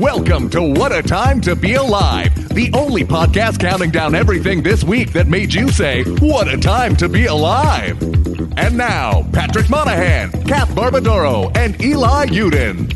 Welcome to What a Time to Be Alive, the only podcast counting down everything this week that made you say, what a time to be alive. And now, Patrick Monahan, Kath Barbadoro, and Eli Uden.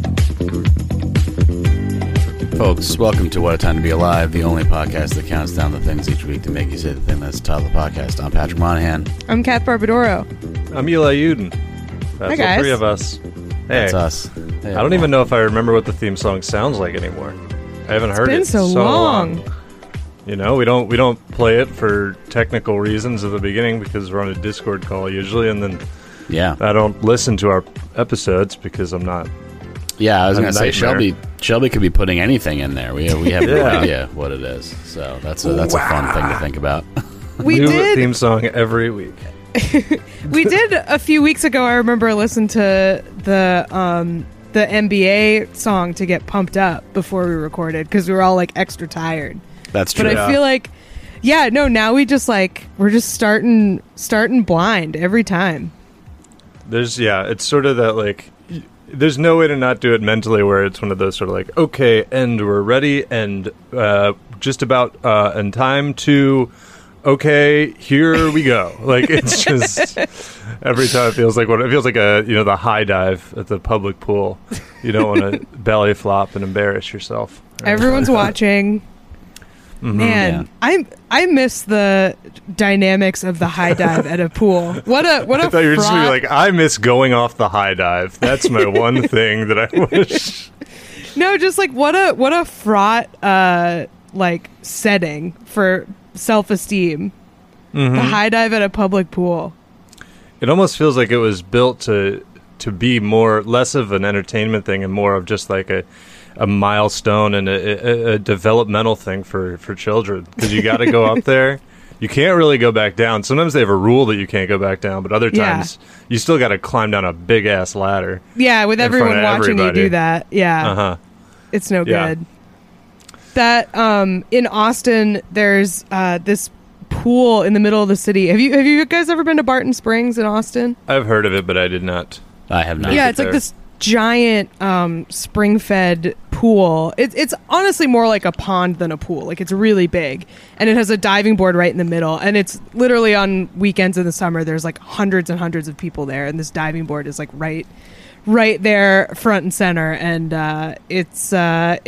Folks, welcome to What a Time to Be Alive, the only podcast that counts down the things each week to make you say the thing that's the title of the podcast. I'm Patrick Monahan. I'm Kath Barbadoro. I'm Eli Uden. That's Hi, guys. the three of us. Hey, That's us. Hey, I don't even know if I remember what the theme song sounds like anymore. I haven't heard it It's been so long. You know, we don't play it for technical reasons at the beginning because we're on a Discord call usually, and then I don't listen to our episodes because I'm not. Yeah, I was going to say nightmare. Shelby could be putting anything in there. We have no idea what it is, so that's a fun thing to think about. We New did theme song every week. we did a few weeks ago. I remember listening to the NBA song to get pumped up before we recorded because we were all like extra tired. That's true. But I feel like, now we just we're just starting blind every time. It's sort of that like. There's no way to not do it mentally where it's one of those sort of like, okay, and we're ready and just about in time to, okay, here we go. Like, it's just every time it feels like the high dive at the public pool. You don't want to belly flop and embarrass yourself. Right? Everyone's watching. Man, I miss the dynamics of the high dive at a pool. What a I thought you were just going to be fraught- like, I miss going off the high dive. That's my one thing that I wish. No, just like what a fraught setting for self-esteem. The high dive at a public pool. It almost feels like it was built to be less of an entertainment thing and more of just like a milestone and a developmental thing for children, because you got to go up there. You can't really go back down. Sometimes they have a rule that you can't go back down, but other times you still got to climb down a big ass ladder. Yeah, with everyone watching you do that. Yeah, it's no good. That in Austin, there's this pool in the middle of the city. Have you guys ever been to Barton Springs in Austin? I've heard of it, but I did not. I have not. Yeah, it's like this giant spring-fed pool. It's honestly more like a pond than a pool. Like, it's really big, and it has a diving board right in the middle, and it's literally on weekends in the summer there's like hundreds and hundreds of people there, and this diving board is like right there front and center, and it's a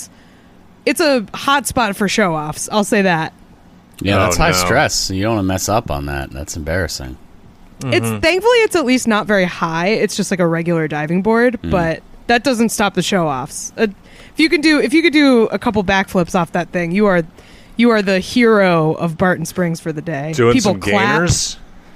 hot spot for show-offs, I'll say that. Yeah, that's high stress. You don't want to mess up on that. That's embarrassing. Thankfully it's at least not very high. It's just like a regular diving board, but that doesn't stop the show-offs. If you could do a couple backflips off that thing, you are the hero of Barton Springs for the day. Doing People some clap. gainers.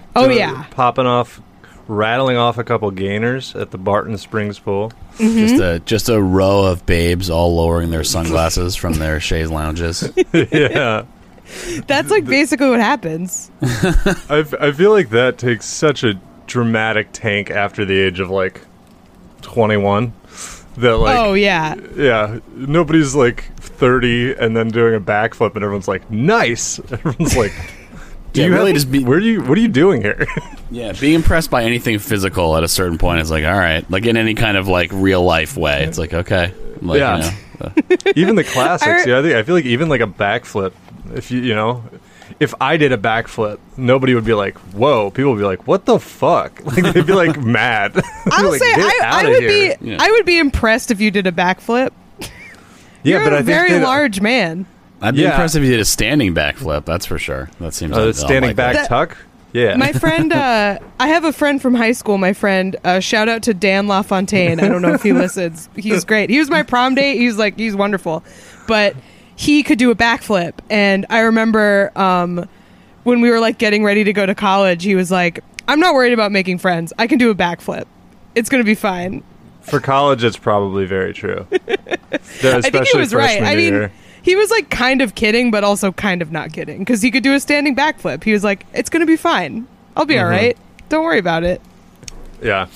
Rattling off a couple gainers at the Barton Springs pool. Just a row of babes all lowering their sunglasses from their chaise lounges. Yeah. That's like basically what happens. I feel like that takes such a dramatic tank after the age of like 21 that like nobody's like 30 and then doing a backflip and everyone's like nice. Everyone's like, what are you doing here? Yeah, being impressed by anything physical at a certain point is like, all right, like in any kind of like real life way, it's like, okay, like, yeah. Even the classics. I feel like even like a backflip. If I did a backflip, nobody would be like, "Whoa!" People would be like, "What the fuck?" Like they'd be like mad. I'll like, say I would be impressed if you did a backflip. Yeah, You're but a I think very large man. I'd be impressed if you did a standing backflip. That's for sure. That seems like standing back tuck. Yeah. My friend, I have a friend from high school. My friend, shout out to Dan LaFontaine. I don't know if he listens. He's great. He was my prom date. He's wonderful, but he could do a backflip. And I remember when we were like getting ready to go to college, he was like, "I'm not worried about making friends. I can do a backflip. It's going to be fine." For college, it's probably very true. I think he was right. I mean, he was like kind of kidding, but also kind of not kidding, because he could do a standing backflip. He was like, "It's going to be fine. I'll be all right. Don't worry about it." Yeah.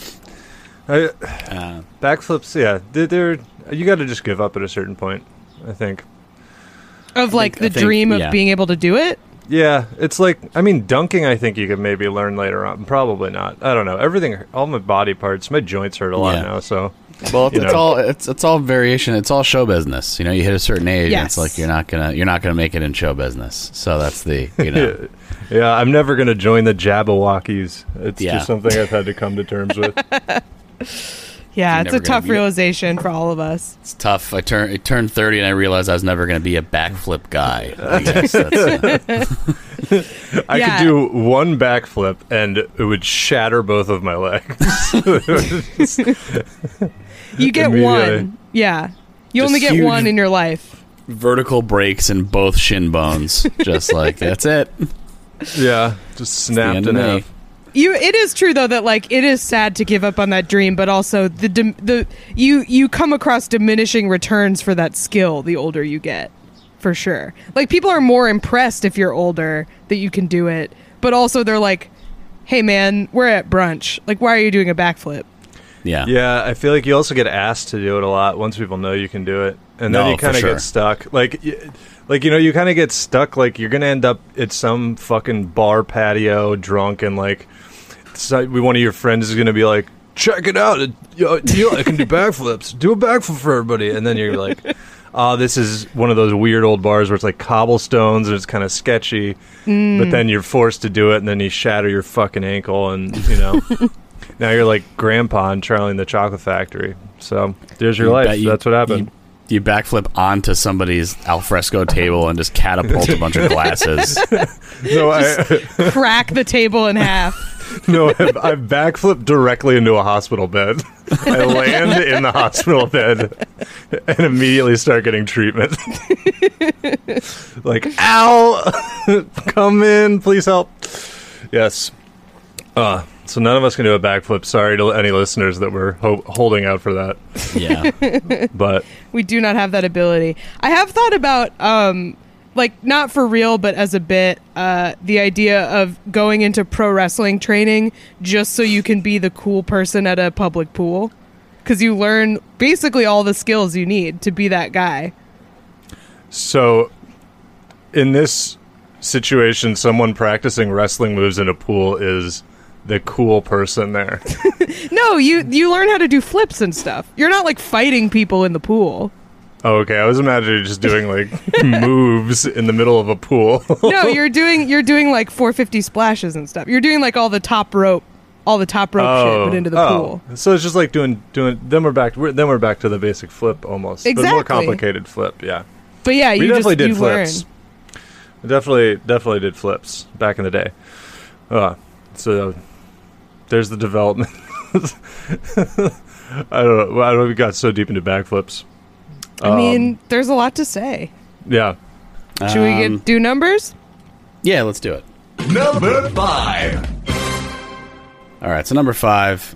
Backflips, you got to just give up at a certain point, I think. Of like the dream of being able to do it? Yeah, it's like, I mean, dunking, I think you could maybe learn later on. Probably not. I don't know. Everything, all my body parts, my joints hurt a lot now, so. Well, it's all variation. It's all show business. You know, you hit a certain age, and it's like you're not gonna make it in show business. So that's the, you know. Yeah, I'm never gonna join the Jabberwockies. It's just something I've had to come to terms with. Yeah, it's a tough realization for all of us. It's tough. I turned 30 and I realized I was never going to be a backflip guy. I guess I could do one backflip and it would shatter both of my legs. You get one. Yeah. You only get one in your life. Vertical breaks in both shin bones. Just like, that's it. Yeah, just snapped in half. It is true though that like it is sad to give up on that dream, but also you come across diminishing returns for that skill the older you get, for sure. Like people are more impressed if you're older that you can do it, but also they're like, "Hey man, we're at brunch. Like, why are you doing a backflip?" Yeah. I feel like you also get asked to do it a lot once people know you can do it, and then you kind of get stuck. Like you know, you kind of get stuck. Like you're gonna end up at some fucking bar patio, drunk, and like. One of your friends is going to be like, check it out. I can do backflips. Do a backflip for everybody. And then you're like, this is one of those weird old bars where it's like cobblestones and it's kind of sketchy. But then you're forced to do it and then you shatter your fucking ankle. And, you know, now you're like grandpa in Charlie and the Chocolate Factory. So there's your life. That's what happened. You backflip onto somebody's alfresco table and just catapult a bunch of glasses. Crack the table in half. No, I backflip directly into a hospital bed. I land in the hospital bed and immediately start getting treatment. Like, ow! Come in, please help. Yes. So none of us can do a backflip. Sorry to any listeners that were holding out for that. Yeah. But we do not have that ability. I have thought about, like, not for real, but as a bit, the idea of going into pro wrestling training just so you can be the cool person at a public pool. Because you learn basically all the skills you need to be that guy. So, in this situation, someone practicing wrestling moves in a pool is the cool person there. No, you learn how to do flips and stuff. You're not, like, fighting people in the pool. Oh, okay. I was imagining just doing like moves in the middle of a pool. No, you're doing like 450 splashes and stuff. You're doing like all the top rope shit, but into the pool. So it's just like doing. Then we're back to the basic flip almost, exactly. But more complicated flip. Yeah. But yeah, we definitely did flips. We definitely did flips back in the day. So there's the development. I don't know. I don't know. We got so deep into backflips. I mean, there's a lot to say. Yeah. Should we do numbers? Yeah, let's do it. Number 5. All right, so number 5.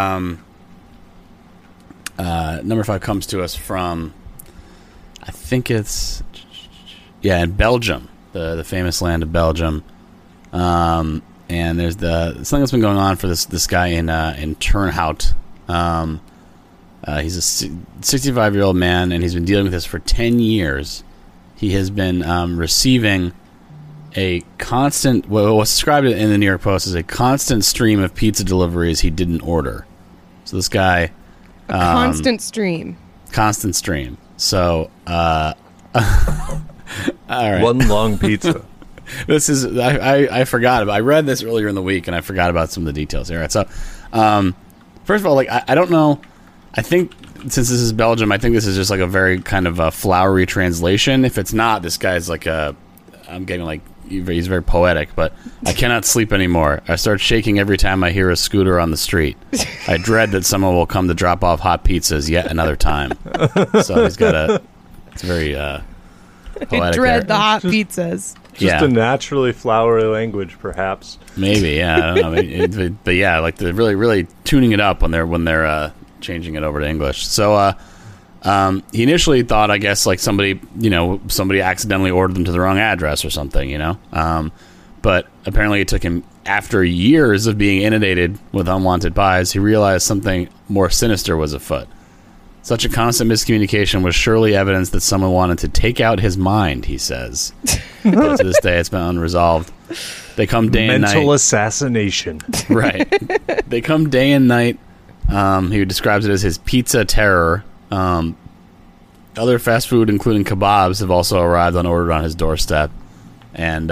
Number 5 comes to us from, I think it's, in Belgium, the famous land of Belgium. And there's something that's been going on for this guy in Turnhout. He's a 65-year-old man, and he's been dealing with this for 10 years. He has been receiving a constant, what's described in the New York Post as a constant stream of pizza deliveries he didn't order. So this guy... constant stream. Constant stream. So, all right. One long pizza. This is, I forgot about, I read this earlier in the week, and I forgot about some of the details. All right, so, first of all, like, I don't know... I think since this is Belgium, I think this is just like a very kind of a flowery translation. If it's not, this guy's like I'm getting like, he's very poetic, but I cannot sleep anymore. I start shaking every time I hear a scooter on the street. I dread that someone will come to drop off hot pizzas yet another time. So he's got it's very poetic. I dread the hot pizzas. Just a naturally flowery language, perhaps. Maybe, yeah. I don't know. But yeah, like they're really, really tuning it up when they're changing it over to English. So he initially thought, I guess, like somebody accidentally ordered them to the wrong address or something, you know. But apparently it took him, after years of being inundated with unwanted pies, he realized something more sinister was afoot. Such a constant miscommunication was surely evidence that someone wanted to take out his mind, he says. But to this day, it's been unresolved. They come day and night. Mental assassination. Right. They come day and night. He describes it as his pizza terror. Other fast food, including kebabs, have also arrived unordered on his doorstep. And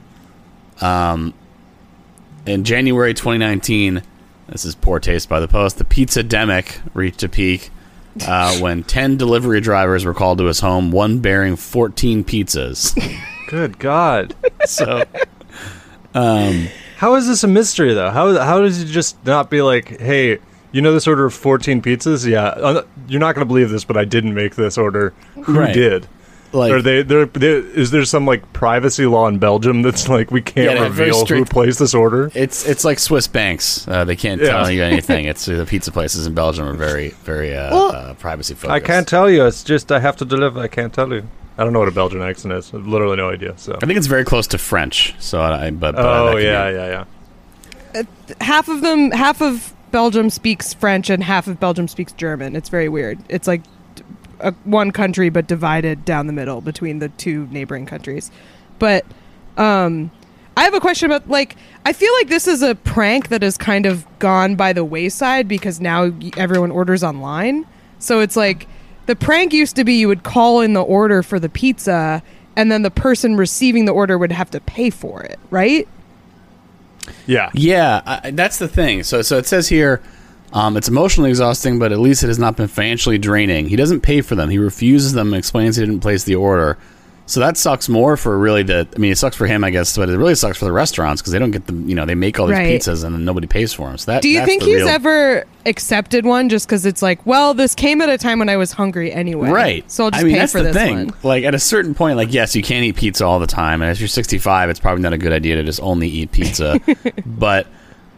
in January 2019, this is poor taste by the Post, the pizza-demic reached a peak when 10 delivery drivers were called to his home, one bearing 14 pizzas. Good God. So, how is this a mystery, though? How does he just not be like, hey, you know this order of 14 pizzas? Yeah, you're not going to believe this, but I didn't make this order. Who Right. did? like, Are is there some like privacy law in Belgium that's like we can't Yeah, very reveal who strict. placed this order? it's like Swiss banks. They can't Yeah. tell you anything. It's the pizza places in Belgium are very, very privacy focused. I can't tell you. It's just I have to deliver. I can't tell you. I don't know what a Belgian accent is. I have literally no idea. So. I think it's very close to French. So, but Oh that could yeah. Half of Belgium speaks French and half of Belgium speaks German. It's very weird. It's like one country but divided down the middle between the two neighboring countries. But I have a question about, like, I feel like this is a prank that has kind of gone by the wayside because now everyone orders online. So it's like the prank used to be you would call in the order for the pizza and then the person receiving the order would have to pay for it, right? Yeah. Yeah, that's the thing. So it says here, it's emotionally exhausting, but at least it has not been financially draining. He doesn't pay for them. He refuses them and explains he didn't place the order. So that sucks more for really it sucks for him, I guess, but it really sucks for the restaurants because they don't get they make all these Right. pizzas and then nobody pays for them. So Do you that's think the he's real- ever accepted one just because it's like, well, this came at a time when I was hungry anyway. Right. So I'll just I mean, pay that's for the this thing. one. Like, at a certain point, like, yes, you can't eat pizza all the time. And if you're 65, it's probably not a good idea to just only eat pizza. But,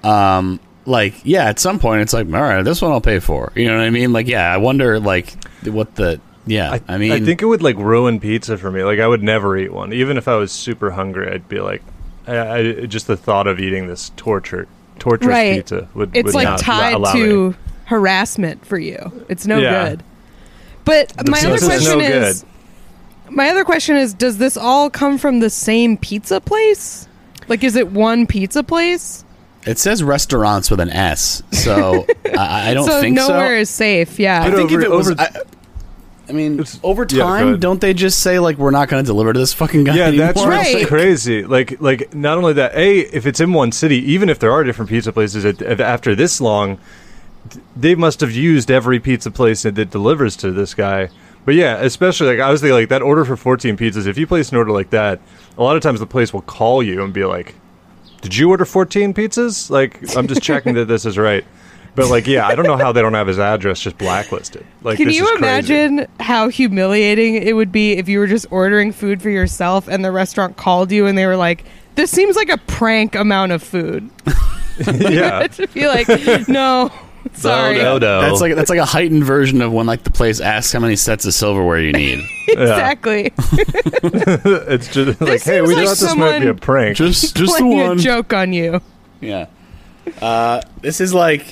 at some point, it's like, all right, this one I'll pay for. You know what I mean? Like, yeah, I wonder, like, what the... Yeah, I mean... I think it would like ruin pizza for me. Like I would never eat one, even if I was super hungry. I'd be like, just the thought of eating this torturous Right. pizza would. It's would like not tied allow to me. harassment for you. It's no Yeah. good. But my other pizza's question no is... My other question is, does this all come from the same pizza place? Like, is it one pizza place? It says restaurants with an S, so I don't So think so. nowhere is safe, yeah. I think if it was... over- I mean, It's- over yeah, go time, ahead. don't they just say, like, we're not going to deliver to this fucking guy Yeah, anymore? that's Right. what's crazy. Like not only that, if it's in one city, even if there are different pizza places after this long, they must have used every pizza place that delivers to this guy. But yeah, especially like I was thinking, like that order for 14 pizzas. If you place an order like that, a lot of times the place will call you and be like, "Did you order 14 pizzas?" Like, I'm just checking that this is right. But like, yeah, I don't know how they don't have his address just blacklisted. Like, Can this you is crazy. imagine how humiliating it would be if you were just ordering food for yourself and the restaurant called you and they were like, "This seems like a prank amount of food." Yeah. To be like, "No, sorry." No. That's like a heightened version of when, like, the place asks how many sets of silverware you need. Exactly. It's just like, hey, seems we like thought this might be a someone- prank. just the Playing one. a joke on you. Yeah. This is like,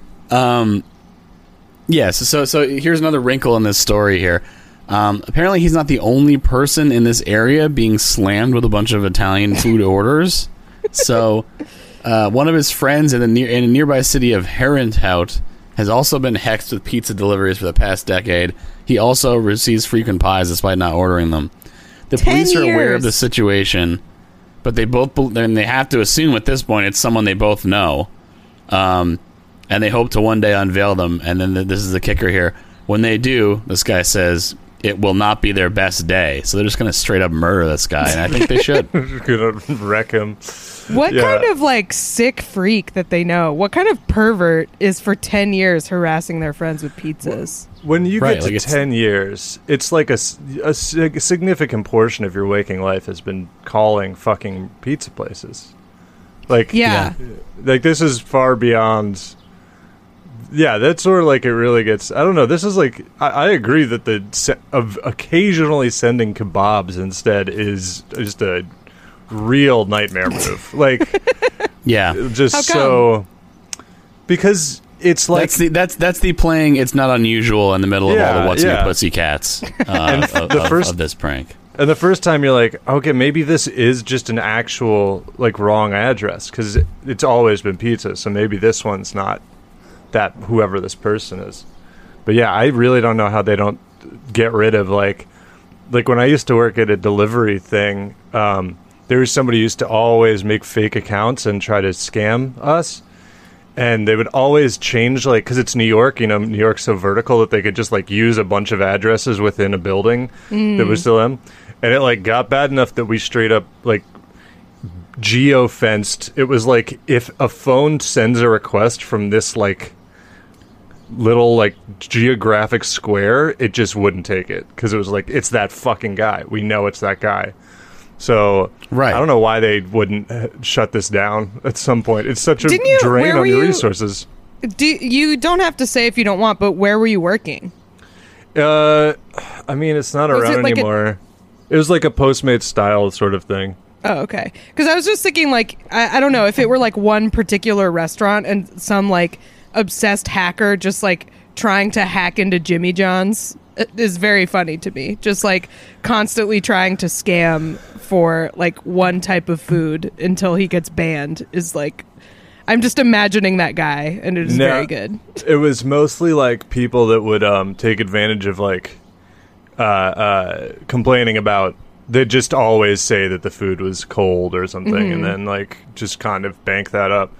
So here's another wrinkle in this story here. Apparently, he's not the only person in this area being slammed with a bunch of Italian food orders. So, one of his friends in a nearby city of Herenthout has also been hexed with pizza deliveries for the past decade. He also receives frequent pies despite not ordering them. The 10 police are aware of years. the situation, but they have to assume at this point it's someone they both know. And they hope to one day unveil them. And then this is the kicker here. When they do, this guy says it will not be their best day. So they're just going to straight up murder this guy. And I think they should. Gonna wreck him. What Yeah. kind of like sick freak that they know? What kind of pervert is for 10 years harassing their friends with pizzas? When you Right, get like to it's- 10 years, it's like a significant portion of your waking life has been calling fucking pizza places. Like, Yeah. like this is far beyond. Yeah, that's sort of like it really gets. I don't know. This is like I agree that of occasionally sending kebabs instead is just a real nightmare move. Like, Yeah. just How come? so because it's like that's the playing. It's not unusual in the middle of all the What's New Pussycats of this prank. And the first time you're like, okay, maybe this is just an actual like wrong address because it's always been pizza, so maybe this one's not that whoever this person is. But yeah, I really don't know how they don't get rid of like when I used to work at a delivery thing. There was somebody who used to always make fake accounts and try to scam us. And they would always change, like, because it's New York, New York's so vertical that they could just, like, use a bunch of addresses within a building that was still them. And it, like, got bad enough that we straight up, like, geo-fenced. It was, like, if a phone sends a request from this, like, little, like, geographic square, it just wouldn't take it. Because it was, like, it's that fucking guy. We know it's that guy. So right. I don't know why they wouldn't shut this down at some point. It's such a drain on your resources. You don't have to say if you don't want, but where were you working? I mean, it's not around anymore. It was like a Postmates style sort of thing. Oh, okay. Because I was just thinking, like, I don't know, if it were like one particular restaurant and some like obsessed hacker just like trying to hack into Jimmy John's is very funny to me. Just like constantly trying to scam for like one type of food until he gets banned is like, I'm just imagining that guy, and it is very good. It was mostly like people that would take advantage of like complaining about. They'd just always say that the food was cold or something, and then like just kind of bank that up.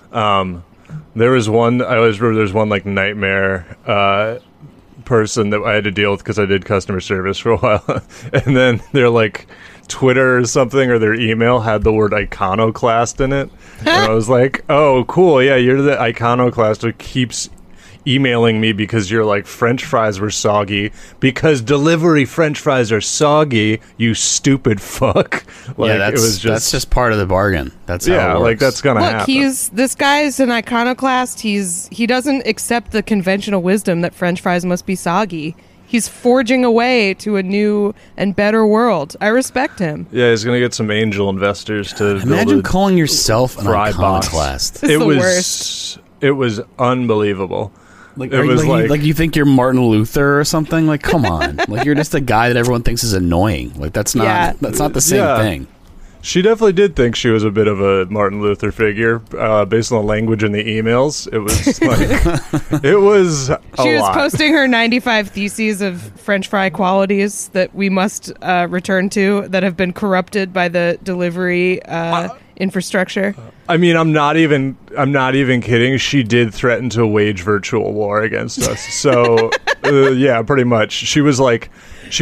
There was one. I always remember there's one like nightmare person that I had to deal with because I did customer service for a while, and then they're like Twitter or something, or their email had the word iconoclast in it. And I was like, oh, cool. Yeah, you're the iconoclast who keeps emailing me because you're like, French fries were soggy because delivery French fries are soggy, you stupid fuck. Like, yeah, that's just part of the bargain. That's how it works. Like that's gonna happen. This guy is an iconoclast. He doesn't accept the conventional wisdom that French fries must be soggy. He's forging a way to a new and better world. I respect him. Yeah, he's gonna get some angel investors to imagine calling yourself an iconoclast. It's the worst. It was unbelievable. Like, like you think you're Martin Luther or something? Like, come on! Like you're just a guy that everyone thinks is annoying. Like that's not the same thing. She definitely did think she was a bit of a Martin Luther figure, based on the language in the emails. It was like it was. She was posting her 95 theses of French fry qualities that we must return to that have been corrupted by the delivery infrastructure. I mean, I'm not even kidding. She did threaten to wage virtual war against us. So, yeah, pretty much. She was like,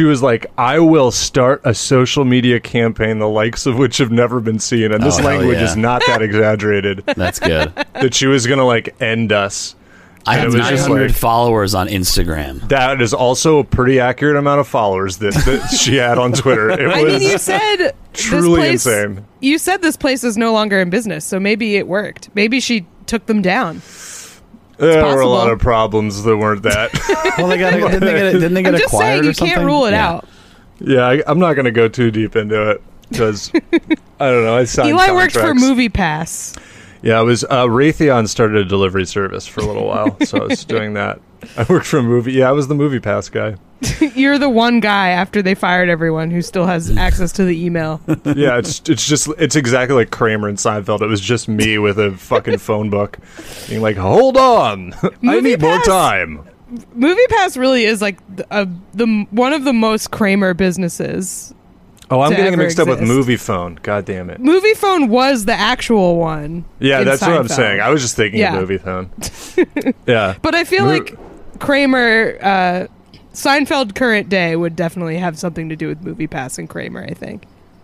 I will start a social media campaign, the likes of which have never been seen. And this language is not that exaggerated. That's good. That she was going to like end us. I have 900 followers on Instagram. That is also a pretty accurate amount of followers that she had on Twitter. I mean, you said truly insane. You said this place is no longer in business, so maybe it worked. Maybe she took them down. There were a lot of problems that weren't that. Well, didn't they get I'm just acquired saying, or something? You can't rule it out. Yeah, I'm not going to go too deep into it because I don't know. I signed Eli contracts. worked for MoviePass. Yeah, it was Raytheon started a delivery service for a little while, so I was doing that. I worked for a movie. Yeah, I was the MoviePass guy. You're the one guy after they fired everyone who still has access to the email. Yeah, it's exactly like Kramer and Seinfeld. It was just me with a fucking phone book, being like, "Hold on, I need more time." MoviePass really is like the one of the most Kramer businesses. Oh, I'm getting mixed up with MoviePhone. God damn it. MoviePhone was the actual one. Yeah, that's Seinfeld. What I'm saying. I was just thinking of MoviePhone. Yeah. But I feel like Kramer, Seinfeld current day would definitely have something to do with MoviePass and Kramer, I think.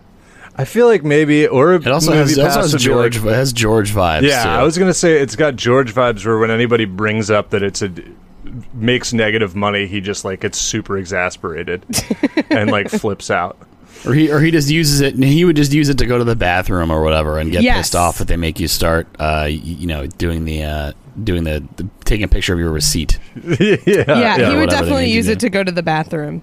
I feel like maybe, or it also has George. It has George vibes. Yeah, too. I was gonna say it's got George vibes. Where when anybody brings up that makes negative money, he just like gets super exasperated and like flips out. Or he just uses it. He would just use it to go to the bathroom or whatever, and get pissed off if they make you start, doing the taking a picture of your receipt. Yeah, he would definitely use it to go to the bathroom.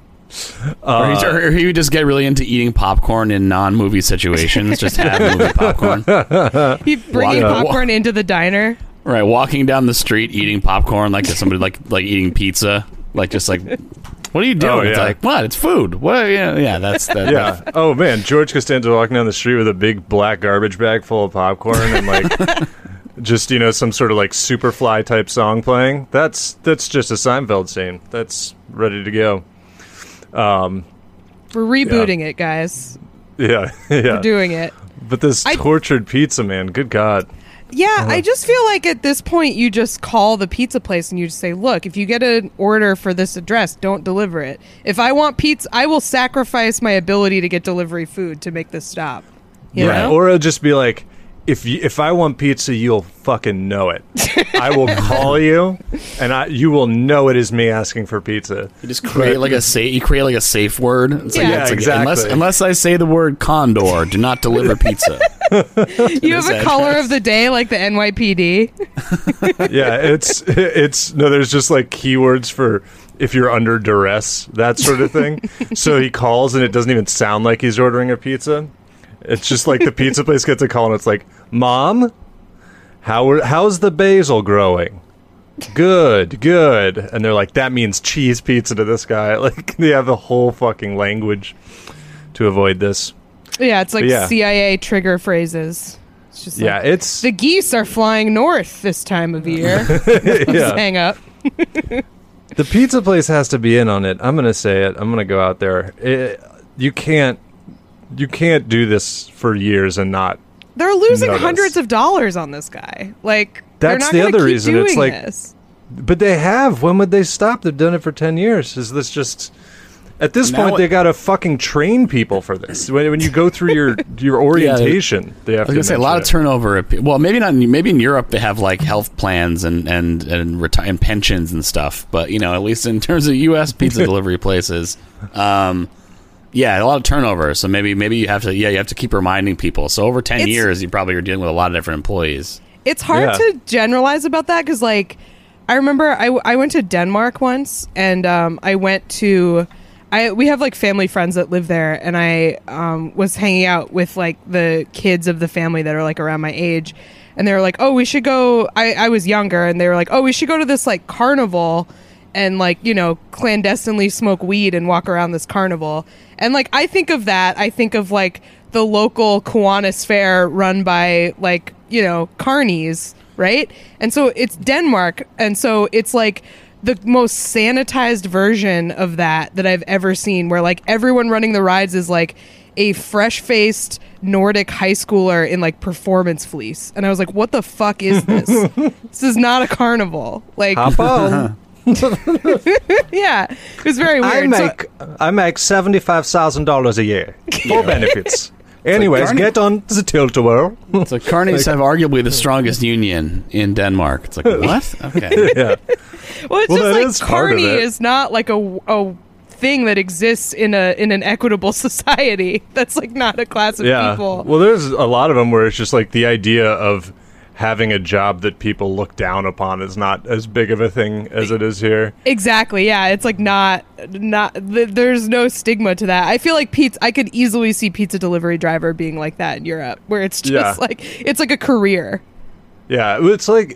Or he would just get really into eating popcorn in non-movie situations. Just have movie popcorn. He'd bring popcorn into the diner. Right, walking down the street eating popcorn like somebody like eating pizza, like just like, what are you doing? Oh, It's yeah. like, what? It's food. What? Yeah, that's that. Yeah. Oh man, George Costanza walking down the street with a big black garbage bag full of popcorn and like just some sort of like Superfly type song playing. That's just a Seinfeld scene. That's ready to go. We're rebooting it, guys. Yeah, yeah. We're doing it. But this tortured pizza, man. Good God. Yeah, I just feel like at this point you just call the pizza place and you just say, look, if you get an order for this address, don't deliver it. If I want pizza, I will sacrifice my ability to get delivery food to make this stop. You know? Or it'll just be like, if I want pizza, you'll fucking know it. I will call you, and you will know it is me asking for pizza. You just create like a safe word. It's like, Yeah, it's like, exactly. Unless I say the word condor, do not deliver pizza. You have a color of the day like the NYPD. Yeah, it's no. There's just like keywords for if you're under duress, that sort of thing. So he calls, and it doesn't even sound like he's ordering a pizza. It's just like the pizza place gets a call, and it's like, Mom, how's the basil growing? Good. And they're like, that means cheese pizza to this guy. Like, they have the whole fucking language to avoid this. Yeah, it's like Yeah. CIA trigger phrases. It's just Yeah, like, it's... the geese are flying north this time of year. Just yeah. hang up. The pizza place has to be in on it. I'm going to say it. I'm going to go out there. You can't do this for years and not. They're losing Notice. hundreds of dollars on this guy. Like, they're That's not the gonna other keep reason. It's doing like- this. But they have. When would they stop? They've done it for 10 years. Is this just... At this Now point, it- they got to fucking train people for this. When you go through your orientation, they have I was gonna say a lot of turnover. Well, maybe not. Maybe in Europe they have like health plans and pensions and stuff. But at least in terms of U.S. pizza delivery places, yeah, a lot of turnover. So maybe you have to keep reminding people. So over 10 It's- years, you probably are dealing with a lot of different employees. It's hard Yeah. to generalize about that because, like, I remember I went to Denmark once, and I went to... we have, like, family friends that live there, and I was hanging out with, like, the kids of the family that are, like, around my age, and they were like, oh, we should go... I was younger, and they were like, oh, we should go to this, like, carnival and, like, clandestinely smoke weed and walk around this carnival. And, like, I think of that. I think of, like, the local Kiwanis Fair run by, like, carnies, right? And so it's Denmark, and so it's, like, the most sanitized version of that I've ever seen, where, like, everyone running the rides is, like, a fresh-faced Nordic high schooler in, like, performance fleece. And I was like, what the fuck is this? This is not a carnival. Like, Hop on. yeah, it was very weird. I make $75,000 a year for benefits. Anyways, Carney- get on the tilt-a-whirl. So carnies have arguably the strongest union in Denmark. It's like, what? Okay. Yeah. Well, it's Well, that just is like part of carny it. is not like a thing that exists in an equitable society. That's like not a class of Yeah. people. Well, there's a lot of them where it's just like the idea of having a job that people look down upon is not as big of a thing as it is here. Exactly. Yeah, it's like not. There's no stigma to that. I feel like I could easily see pizza delivery driver being like that in Europe, where it's just Yeah. like it's like a career. Yeah, it's like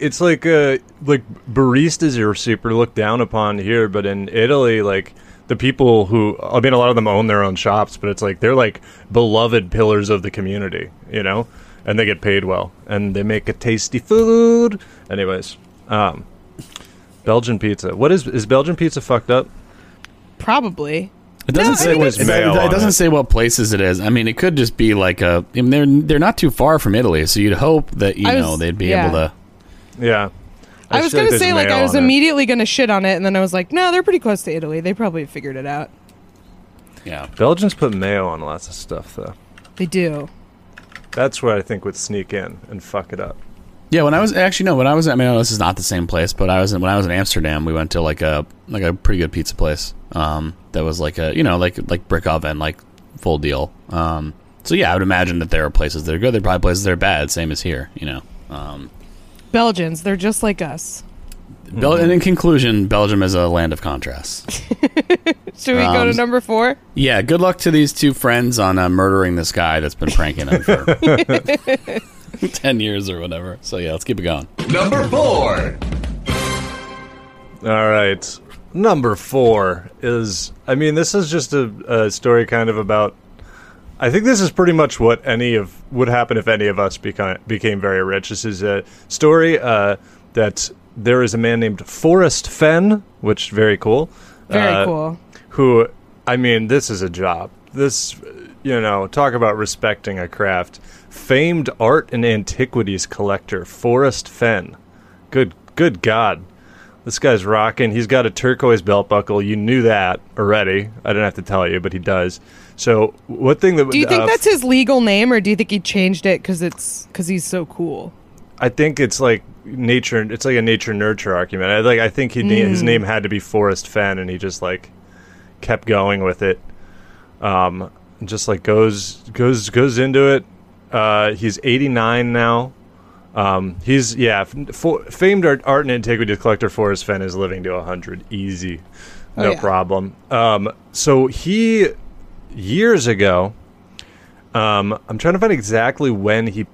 baristas are super looked down upon here, but in Italy, like the people who, I mean, a lot of them own their own shops, but it's like they're like beloved pillars of the community, and they get paid well, and they make a tasty food. Anyways, Belgian pizza. What is Belgian pizza fucked up? Probably. It doesn't No, I say mean, what it's- it doesn't say what places it is. I mean, it could just be like a. I mean, they're not too far from Italy, so you'd hope that they'd be able to. Yeah. I was feel gonna there's say like mayo I was on it. immediately gonna shit on it, and then I was like, no, they're pretty close to Italy. They probably figured it out. Yeah. Belgians put mayo on lots of stuff, though. They do. That's where I think would sneak in and fuck it up. Yeah, when I was I mean, this is not the same place, but when I was in Amsterdam, we went to like a pretty good pizza place. That was like a like brick oven, like full deal. So yeah, I would imagine that there are places that are good. There are probably places that are bad, same as here. Belgians, they're just like us. And in conclusion, Belgium is a land of contrasts. Should we go to number 4? Yeah, good luck to these two friends on murdering this guy that's been pranking them for 10 years or whatever. So yeah, let's keep it going. Number 4. All right. Number 4 is, I mean, this is just a story kind of about, I think this is pretty much what would happen if any of us became very rich. This is a story that there is a man named Forrest Fenn, which very cool. Very cool. Who, I mean, this is a job. This, talk about respecting a craft. Famed art and antiquities collector, Forrest Fenn. Good God. This guy's rocking. He's got a turquoise belt buckle. You knew that already. I didn't have to tell you, but he does. So, what thing that... Do you think that's his legal name, or do you think he changed it because he's so cool? I think it's like nature. It's like a nature-nurture argument. I think his name had to be Forrest Fenn, and he just, like, kept going with it. Just, like, goes into it. He's 89 now. Famed art and antiquities collector Forrest Fenn is living to 100. Easy. No problem. So he, years ago, I'm trying to find exactly when he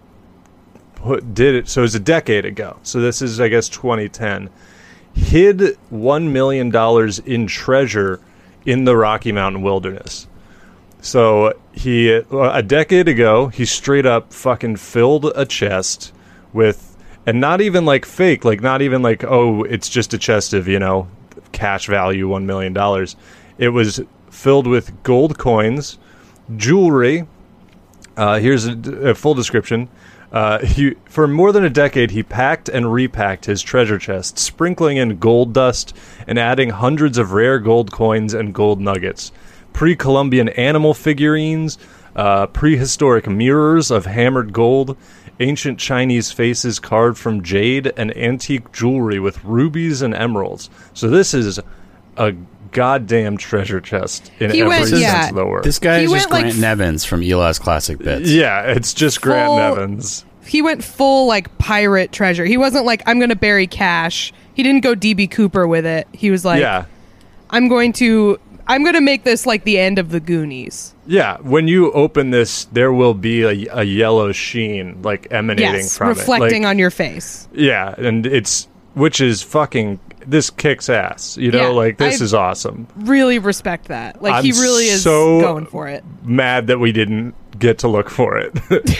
did it. So it was a decade ago. So this is, I guess, 2010. Hid $1 million in treasure in the Rocky Mountain wilderness. So a decade ago, he straight up fucking filled a chest with, and not even like fake, like not even like, oh, it's just a chest of, cash value $1 million. It was filled with gold coins, jewelry. Here's a full description. For more than a decade, he packed and repacked his treasure chest, sprinkling in gold dust and adding hundreds of rare gold coins and gold nuggets. Pre-Columbian animal figurines, prehistoric mirrors of hammered gold, ancient Chinese faces carved from jade, and antique jewelry with rubies and emeralds. So this is a goddamn treasure chest in every sense of the word. This guy is just Grant Nevins from Eli's Classic Bits. Yeah, it's just Grant Nevins. He went full, like, pirate treasure. He wasn't like, I'm going to bury cash. He didn't go D.B. Cooper with it. He was like, I'm going to make this like the end of the Goonies. Yeah, when you open this, there will be a yellow sheen like emanating from reflecting on your face. Yeah, and which is fucking, this kicks ass. This is awesome. Really respect that. Like, he really is so going for it. Mad that we didn't get to look for it.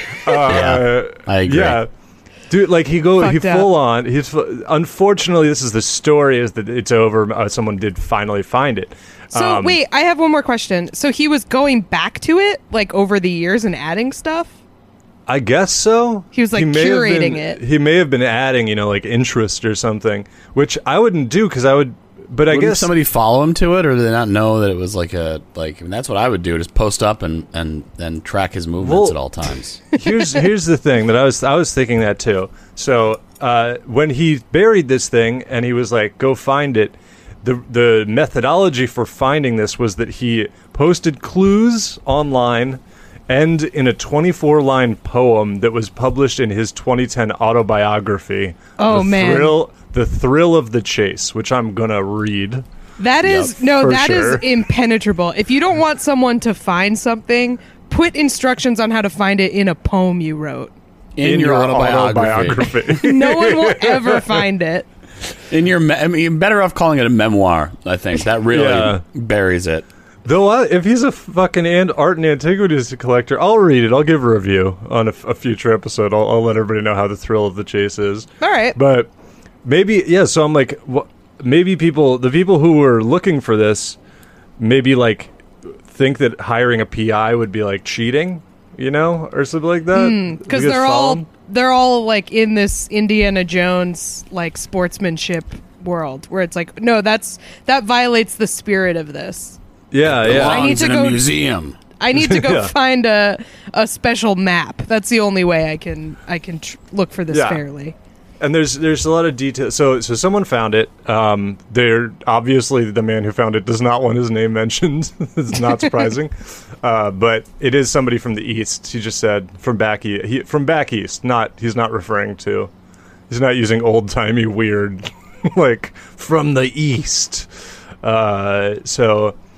I agree. Yeah. Dude, like he full on. Unfortunately, this is the story. Is that it's over? Someone did finally find it. So wait, I have one more question. So he was going back to it, like, over the years and adding stuff? I guess so. He was like curating it. He may have been adding, like interest or something, which I wouldn't do because I would. But I guess somebody follow him to it, or did they not know that it was that's what I would do, just post up and track his movements at all times. Here's the thing that I was thinking that too. So when he buried this thing and he was like, go find it, the methodology for finding this was that he posted clues online and in a 24-line poem that was published in his 2010 autobiography. Oh, man. The Thrill of the Chase, which I'm gonna read. That is impenetrable. If you don't want someone to find something, put instructions on how to find it in a poem you wrote. In your autobiography. No one will ever find it. You're better off calling it a memoir, I think. That really buries it. Though, if he's a fucking art and antiquities collector, I'll read it. I'll give a review on a future episode. I'll let everybody know how the Thrill of the Chase is. All right. But maybe, so I'm like, maybe the people who were looking for this, maybe like think that hiring a PI would be like cheating, or something like that. Because they're all like in this Indiana Jones like sportsmanship world where it's like, no, that violates the spirit of this. Yeah. I need to go to a museum. I need to go find a special map. That's the only way I can look for this fairly. And there's a lot of detail. So someone found it. They're obviously, the man who found it does not want his name mentioned. It's not surprising, but it is somebody from the East. He just said from back east. He's not referring to. He's not using old timey weird like from the East.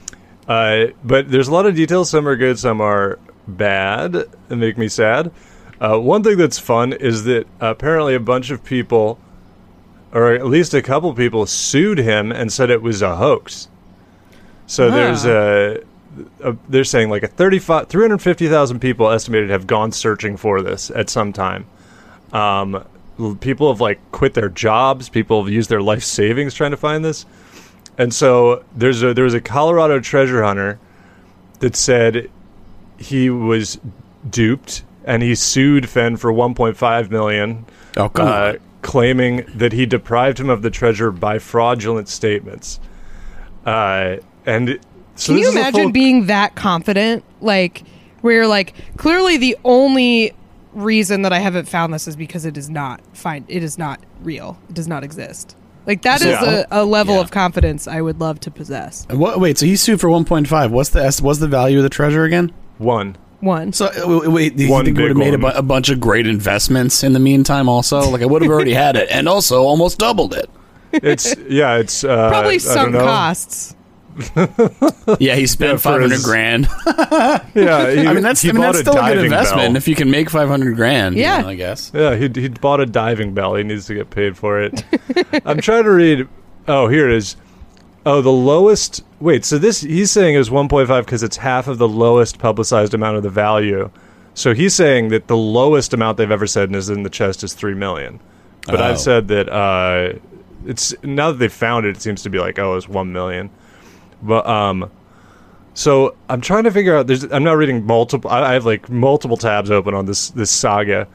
But there's a lot of details. Some are good, some are bad, and make me sad. One thing that's fun is that apparently a bunch of people, or at least a couple people, sued him and said it was a hoax. So there's they're saying like 350,000 people estimated have gone searching for this at some time. People have like quit their jobs. People have used their life savings trying to find this. And so there was a Colorado treasure hunter that said he was duped, and he sued Fenn for $1.5 million, claiming that he deprived him of the treasure by fraudulent statements. And so can you imagine being that confident, like where you're like, clearly the only reason that I haven't found this is because it is not real. It does not exist. Like that is a level of confidence I would love to possess. Wait, so he sued for 1.5. What's the value of the treasure again? One. So wait, do you think we would have made a bunch of great investments in the meantime? Also, like I would have already had it, and also almost doubled it. It's probably sunk costs. Yeah, he spent $500,000. Yeah, I mean that's still a good investment if you can make $500,000. Yeah, you know, I guess. Yeah, he bought a diving bell. He needs to get paid for it. I'm trying to read. Oh, here it is. Oh, the lowest. Wait, so this he's saying is 1.5 because it's half of the lowest publicized amount of the value. So he's saying that the lowest amount they've ever said is in the chest is $3 million. But I've said that it's now that they've found it, it seems to be like it's $1 million. But so I'm trying to figure out. I'm not reading multiple. I have like multiple tabs open on this saga.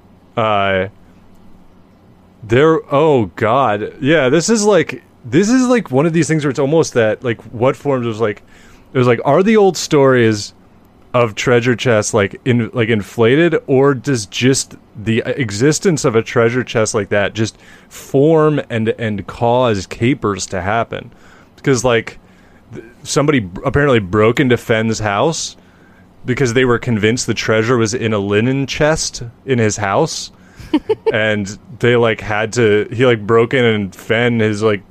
Oh God, yeah. This is like one of these things where it's almost that like what forms was like. It was like, are the old stories of treasure chests like inflated, or does just the existence of a treasure chest like that just form and cause capers to happen? Because like. Somebody apparently broke into Fenn's house because they were convinced the treasure was in a linen chest in his house. And they like he like broke in, and Fenn, his like,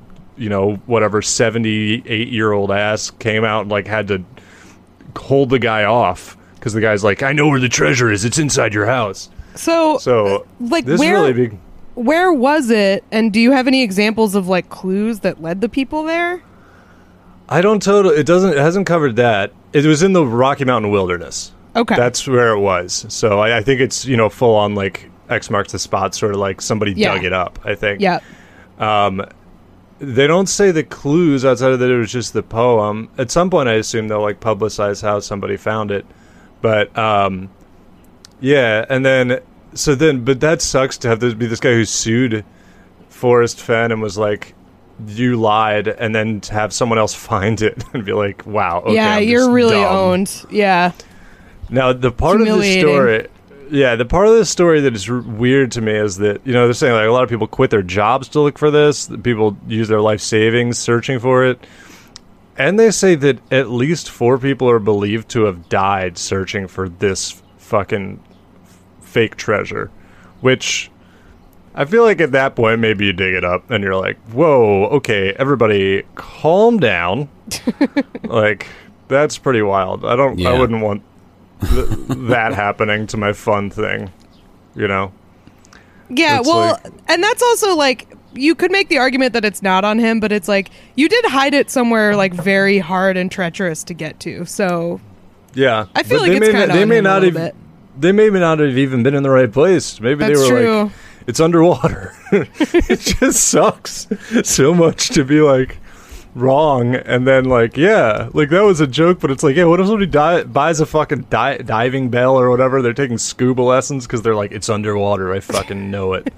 78-year-old ass came out and like had to hold the guy off because the guy's like, I know where the treasure is. It's inside your house. So like this is really big. Where was it? And do you have any examples of like clues that led the people there? It hasn't covered that. It was in the Rocky Mountain wilderness. Okay. That's where it was. So I think it's, full on like X marks the spot, sort of like somebody dug it up, I think. Yeah. They don't say the clues outside of that it was just the poem. At some point I assume they'll like publicize how somebody found it. But yeah, and then but that sucks to have be this guy who sued Forrest Fenn and was like, you lied, and then to have someone else find it and be like, wow, okay, yeah, you're really owned. Yeah. Now the part of the story that is weird to me is that they're saying like a lot of people quit their jobs to look for this. People use their life savings searching for it, and they say that at least 4 people are believed to have died searching for this fucking fake treasure, which. I feel like at that point, maybe you dig it up and you're like, whoa, okay, everybody calm down. Like, that's pretty wild. I wouldn't want that happening to my fun thing, Yeah, it's and that's also like, you could make the argument that it's not on him, but it's like, you did hide it somewhere like very hard and treacherous to get to, so. Yeah. I feel like it's kind of on him a little bit. They may not have even been in the right place. Maybe that's they were true. Like, it's underwater. It just sucks so much to be like wrong, and then like that was a joke, but it's like, yeah, what if somebody buys a fucking diving bell or whatever? They're taking scuba lessons because they're like, it's underwater. I fucking know it,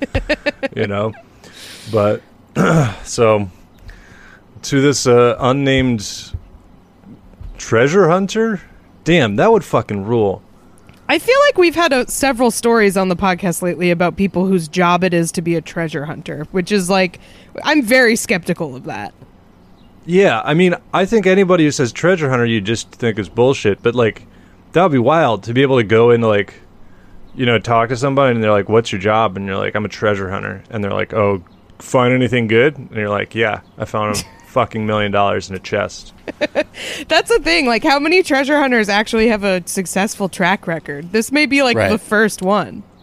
But so to this unnamed treasure hunter, damn, that would fucking rule. I feel like we've had several stories on the podcast lately about people whose job it is to be a treasure hunter, which is like, I'm very skeptical of that. Yeah, I mean, I think anybody who says treasure hunter, you just think is bullshit. But like, that would be wild to be able to go in, like, talk to somebody and they're like, "What's your job?" And you're like, "I'm a treasure hunter." And they're like, "Oh, find anything good?" And you're like, "Yeah, I found a fucking $1 million in a chest." That's the thing. Like, how many treasure hunters actually have a successful track record? This may be like the first one.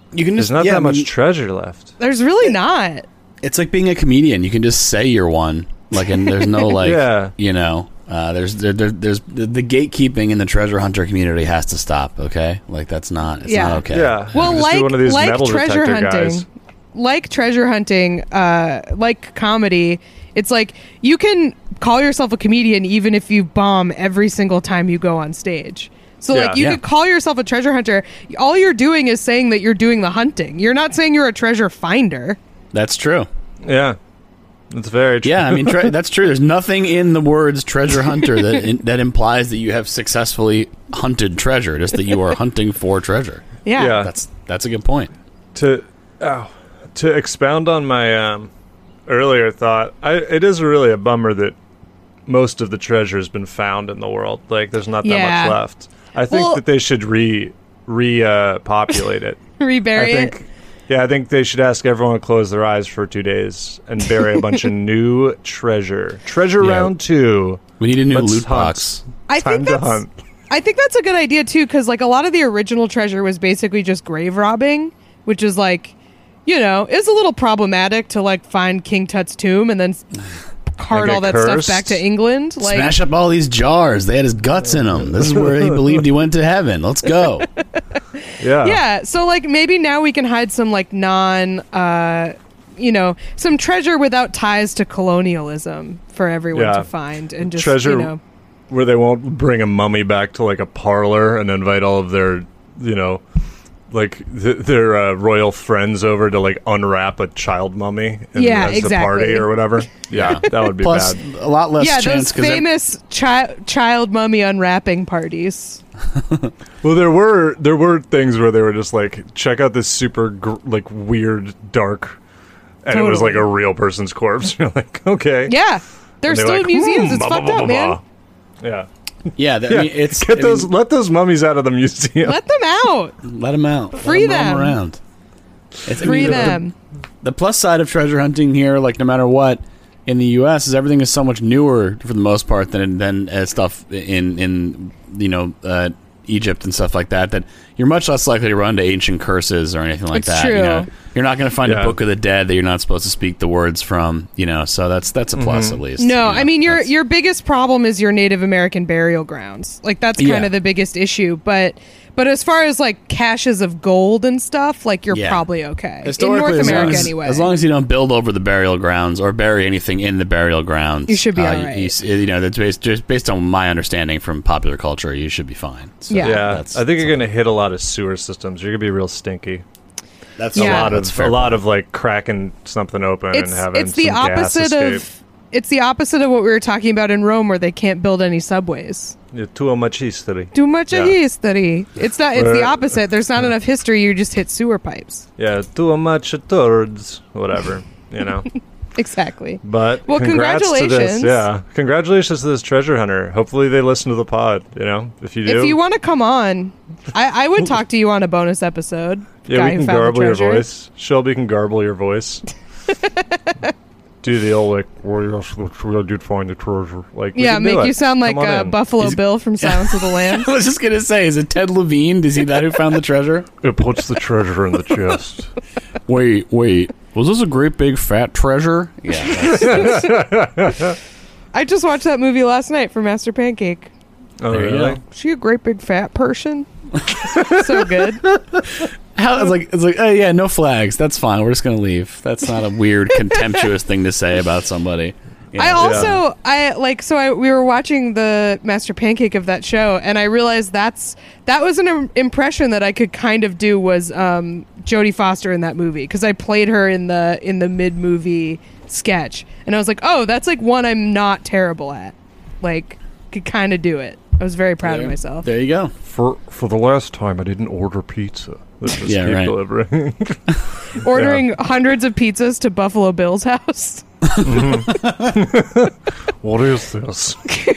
You can There's just not yeah, that I much mean, treasure left. There's really not. It's like being a comedian. You can just say you're one. Like, and there's no like, Yeah. you know, there's the gatekeeping in the treasure hunter community has to stop. Okay, like that's not. It's Yeah. not okay. Yeah. Well, Just do one of these metal treasure detector hunting, guys. like treasure hunting, like comedy. It's like you can call yourself a comedian even if you bomb every single time you go on stage. So like you Yeah. could call yourself a treasure hunter. All you're doing is saying that you're doing the hunting. You're not saying you're a treasure finder. That's true. Yeah. That's very true. Yeah, I mean that's true. There's nothing in the words treasure hunter that implies that you have successfully hunted treasure. Just that you are hunting for treasure. Yeah. Yeah. That's a good point. To expound on my earlier thought, it is really a bummer that most of the treasure has been found in the world. Like, there's not that Yeah. much left. I think that they should repopulate it. Rebury it. I think they should ask everyone to close their eyes for 2 days and bury a bunch of new treasure. Treasure Yeah. round 2. We need a new Let's loot hunt. box. I Time think to that's hunt. I think that's a good idea too, because like a lot of the original treasure was basically just grave robbing, which is like, you know, it's a little problematic to like find King Tut's tomb and then cart get all that cursed. stuff back to England. Like, Smash up all these jars. They had his guts in them. This is where he believed he went to heaven. Let's go. yeah. So like maybe now we can hide some like some treasure without ties to colonialism for everyone Yeah. to find and just Treasure- you know. Where they won't bring a mummy back to like a parlor and invite all of their, you know, like their royal friends over to like unwrap a child mummy as exactly. a party or whatever. Yeah, that would be Plus, bad. a lot less Yeah, chance those famous child mummy unwrapping parties. Well, there were things where they were just like, check out this super like weird dark, and it was Totally. like a real person's corpse. You're like, okay, Yeah, they're And they're still like, in museums. It's blah, fucked blah, up, blah, man. blah. Yeah, Yeah, I mean, it's Get let those mummies out of the museum. Let them out. let them out. Free let 'em roam them. around. It's, Free the- them. The plus side of treasure hunting here, like no matter what, in the U.S. is everything is so much newer for the most part than stuff in Egypt and stuff like that. That you're much less likely to run into ancient curses or anything like It's that. true. You know? You're not going to find Yeah. a book of the dead that you're not supposed to speak the words from. You know, so that's a plus at least. No, you know? I mean That's- your biggest problem is your Native American burial grounds. Like that's kind Yeah. of the biggest issue. But as far as like caches of gold and stuff, like you're Yeah. probably okay in Historically, North as long America as- anyway. As long as you don't build over the burial grounds or bury anything in the burial grounds, You should be all you- right. you know, that's based on my understanding from popular culture. You should be fine. So Yeah. Yeah, that's- I think you're gonna hit a lot of sewer systems. You're gonna be real stinky. That's Yeah. a A lot of like cracking something open and having it's the some gas opposite escape. of it's the opposite of what we were talking about in Rome, where they can't build any subways. Yeah, too much history. Too much Yeah. history. It's not. It's the Right. opposite. There's not enough history. You just hit sewer pipes. Yeah, too much turds. Whatever, you know. Exactly. But Well, congrats to this. congratulations. Yeah, congratulations to this treasure hunter. Hopefully they listen to the pod. You know, if you do, If you want to come on, I would talk to you on a bonus episode. yeah, Guy we who can found the garble your treasure. voice. Shelby can garble your voice. Do the old like, well, yes, I did find the treasure. Like, we Yeah, can do make it. you sound like Come on in. Buffalo He's- Bill from Silence of the Lambs. I was just gonna say, is it Ted Levine? Is he that who found the treasure? It puts the treasure in the chest. Wait, was this a great big fat treasure? Yeah, I just watched that movie last night for Master Pancake. Oh, There you really? go. Is she a great big fat person? So good. how it's like, oh yeah, no flags. That's fine. We're just gonna leave. That's not a weird, contemptuous thing to say about somebody. You I know? also we were watching the Master Pancake of that show, and I realized that was an impression that I could kind of do was Jodie Foster in that movie, because I played her in the mid movie sketch, and I was like, oh, that's like one I'm not terrible at, like could kind of do it. I was very proud of myself. There you go. For the last time, I didn't order pizza. Let's just Yeah, keep right. delivering. Ordering hundreds of pizzas to Buffalo Bill's house. What is this?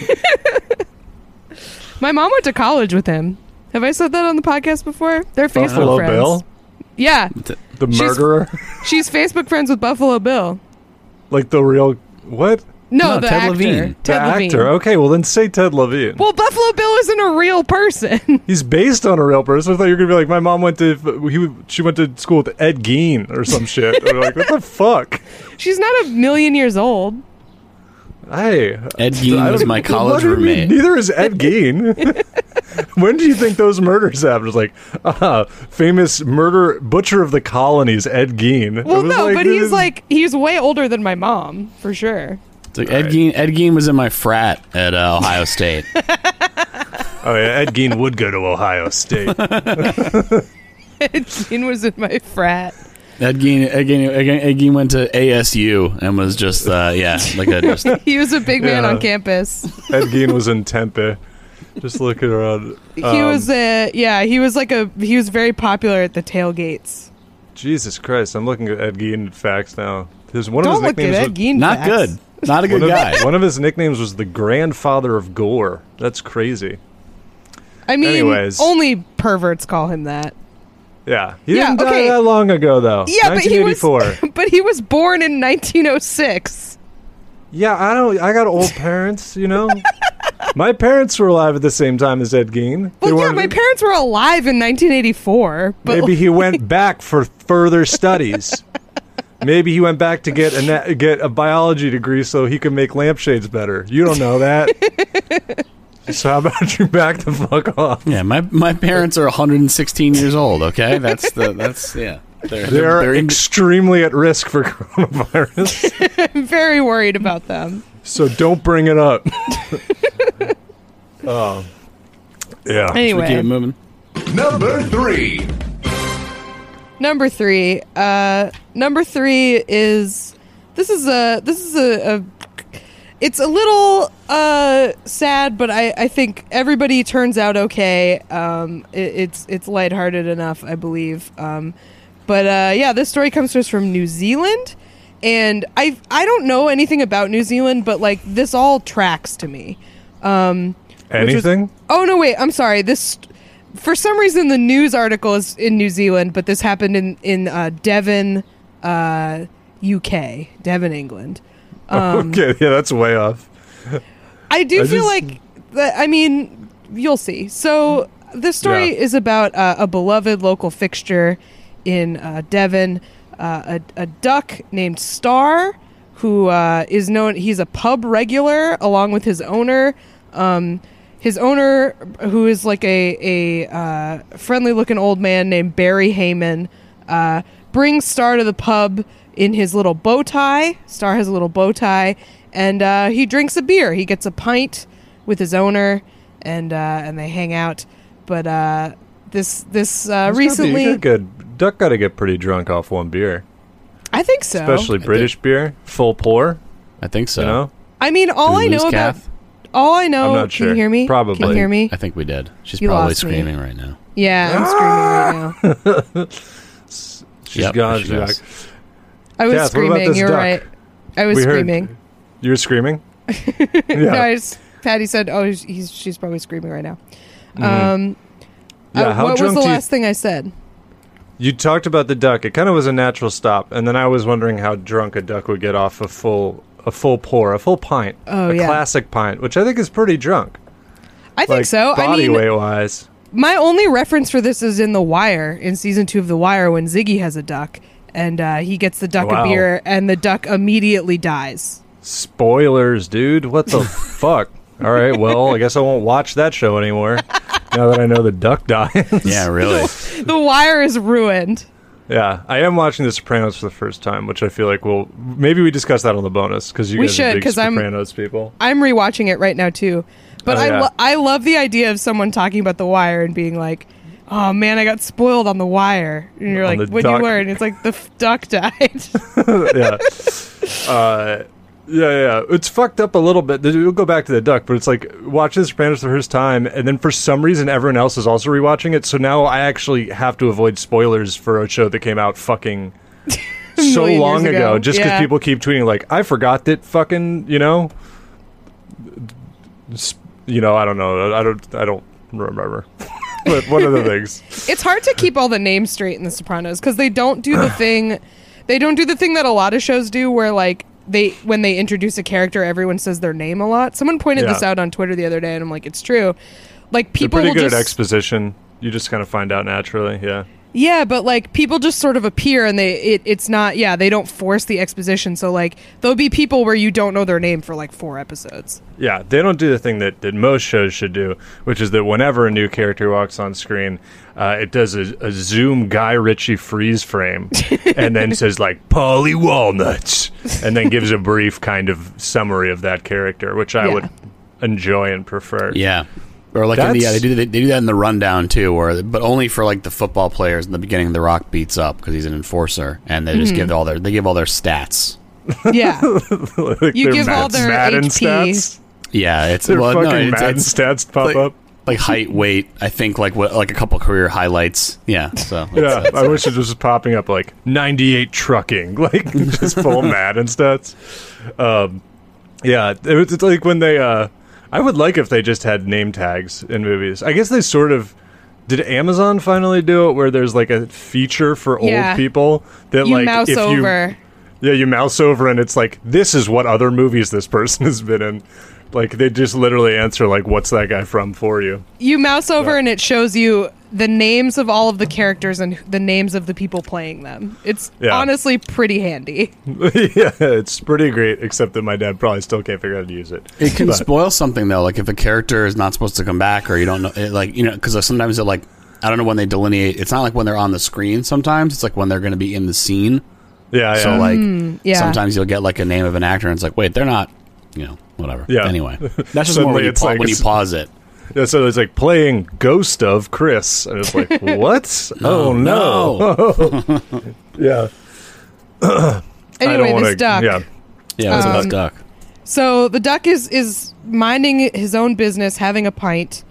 My mom went to college with him. Have I said that on the podcast before? They're Facebook Buffalo friends. Bill? Yeah, The murderer? she's Facebook friends with Buffalo Bill. Like the real... What? No, No, the Ted actor. Levine. Ted the Levine. actor. Okay, well then say Ted Levine. Well, Buffalo Bill isn't a real person. He's based on a real person. I thought you were gonna be like, my mom went to she went to school with Ed Gein or some shit. Or like, what the fuck? She's not a million years old. Hey, Ed Gein was my college what do you mean? roommate. Neither is Ed Gein. When do you think those murders happened? It's like, famous butcher of the colonies, Ed Gein. Well, It was no, but this is- he's way older than my mom, for sure. It's like Ed Gein was in my frat at Ohio State. Oh yeah, Ed Gein would go to Ohio State. Dean was in my frat. Ed Gein went to ASU and was just He was a big man Yeah. on campus. Ed Gein was in Tempe, just looking around. He was he was very popular at the tailgates. Jesus Christ, I'm looking at Ed Gein facts now. One of Don't his look at nicknames Ed Gein not facts. good. Not a good guy. one of his nicknames was the grandfather of gore. That's crazy. I mean, Anyways. only perverts call him that. Yeah, he Yeah, didn't die okay. that long ago though. Yeah, but he was 1984. but he was born in 1906. Yeah, I got old parents, you know. My parents were alive at the same time as Ed Gein. They Well, yeah, weren't- my parents were alive in 1984. But Maybe he went back for further studies. Maybe he went back to get a biology degree so he could make lampshades better. You don't know that. So how about you back the fuck off? Yeah, my parents are 116 years old. Okay, that's yeah. They're extremely at risk for coronavirus. I'm very worried about them. So don't bring it up. Oh. Yeah. Should we keep Anyway, it moving? Number 3. number three. Number three is this is a it's a little sad, but I think everybody turns out okay. It's lighthearted enough, I believe. But yeah, this story comes to us from New Zealand, and I don't know anything about New Zealand, but like this all tracks to me. Anything? Oh no, wait, I'm sorry. This for some reason the news article is in New Zealand, but this happened in Devon, UK, Devon, England. Okay, yeah, that's way off. I do I feel just- like that. I mean, you'll see. So this story Yeah. is about a beloved local fixture in Devon, a duck named Star, who is known. He's a pub regular along with his owner. His owner, who is like a friendly-looking old man named Barry Heyman, brings Star to the pub in his little bow tie. Star has a little bow tie, and he drinks a beer. He gets a pint with his owner, and they hang out. But this recently, Good. Duck got to get pretty drunk off one beer, I think so. especially British beer, full pour. I think so. You know, I mean, all I know about. All I know. I'm not Can sure. you hear me? Probably. Can you hear me? I think we did. She's You probably lost me. screaming right now. Yeah, I'm screaming right now. she's Yep, gone. she She's does. back. I was Kath, what about screaming. this You're duck? right. I was We heard- screaming. You were screaming. No, Patty said, "Oh, she's probably screaming right now." Yeah, how what was drunk the do you- last thing I said? You talked about the duck. It kind of was a natural stop, and then I was wondering how drunk a duck would get off a full pour, a full pint, Oh, a yeah. classic pint, which I think is pretty drunk. I think Like, so. I Body mean, weight wise. my only reference for this is in The Wire, in season 2 of The Wire, when Ziggy has a duck, and he gets the duck Wow. a beer, and the duck immediately dies. Spoilers, dude. What the fuck? All right, well, I guess I won't watch that show anymore now that I know the duck dies. Yeah, really. The Wire is ruined. Yeah, I am watching The Sopranos for the first time, which I feel like maybe we discuss that on the bonus because you We guys should, are big 'cause I'm- Sopranos people. I'm rewatching it right now too, but Oh, yeah. I love the idea of someone talking about The Wire and being like, "Oh man, I got spoiled on The Wire," and you're On like, the "What'd you duck. learn?" It's like the duck died. Yeah. Yeah. It's fucked up a little bit. We'll go back to the duck, but it's like watching The Sopranos for the first time, and then for some reason everyone else is also rewatching it. So now I actually have to avoid spoilers for a show that came out fucking so million long years ago, ago. just because Yeah. people keep tweeting like, "I forgot that fucking," I don't know. I don't remember. But one of the things. It's hard to keep all the names straight in The Sopranos because they don't do the thing. They don't do the thing that a lot of shows do, where like when they introduce a character, everyone says their name a lot. Someone pointed this out on Twitter the other day, and I'm like, it's true. Like, people They're pretty will good at exposition. You just kind of find out naturally. Yeah. Yeah, but like people just sort of appear and it's not, they don't force the exposition. So like there'll be people where you don't know their name for like 4 episodes. Yeah, they don't do the thing that most shows should do, which is that whenever a new character walks on screen, it does a zoom Guy Ritchie freeze frame and then says like Polly Walnuts and then gives a brief kind of summary of that character, which I would enjoy and prefer. Yeah. Or like they do that in the rundown too, but only for like the football players in the beginning. The Rock beats up because he's an enforcer, and they just give all their stats. Yeah, like you give all their Madden HP stats. Yeah, it's Their fucking Madden it's stats pop like, up. Like height, weight. I think like a couple career highlights. Yeah, so yeah, I wish it was popping up like 98 trucking, like just full Madden stats. Yeah, it's like when they. I would like if they just had name tags in movies. I guess they sort of... Did Amazon finally do it where there's like a feature for old people that you like mouse if over. you mouse over and it's like, this is what other movies this person has been in. Like they just literally answer like, what's that guy from for you? You mouse over and it shows you the names of all of the characters and the names of the people playing them. It's honestly pretty handy. Yeah, it's pretty great, except that my dad probably still can't figure out how to use it. It can spoil something though, like if a character is not supposed to come back, or you don't know, because sometimes it like I don't know when they delineate. It's not like when they're on the screen. Sometimes it's like when they're going to be in the scene. Yeah. So like sometimes you'll get like a name of an actor, and it's like, wait, they're not. Whatever. Yeah. Anyway, that's just more when you pause it. Yeah, so it's like playing Ghost of Chris, and it's like, what? No. Yeah. Anyway, this duck. Yeah, it was a duck. So the duck is minding his own business, having a pint,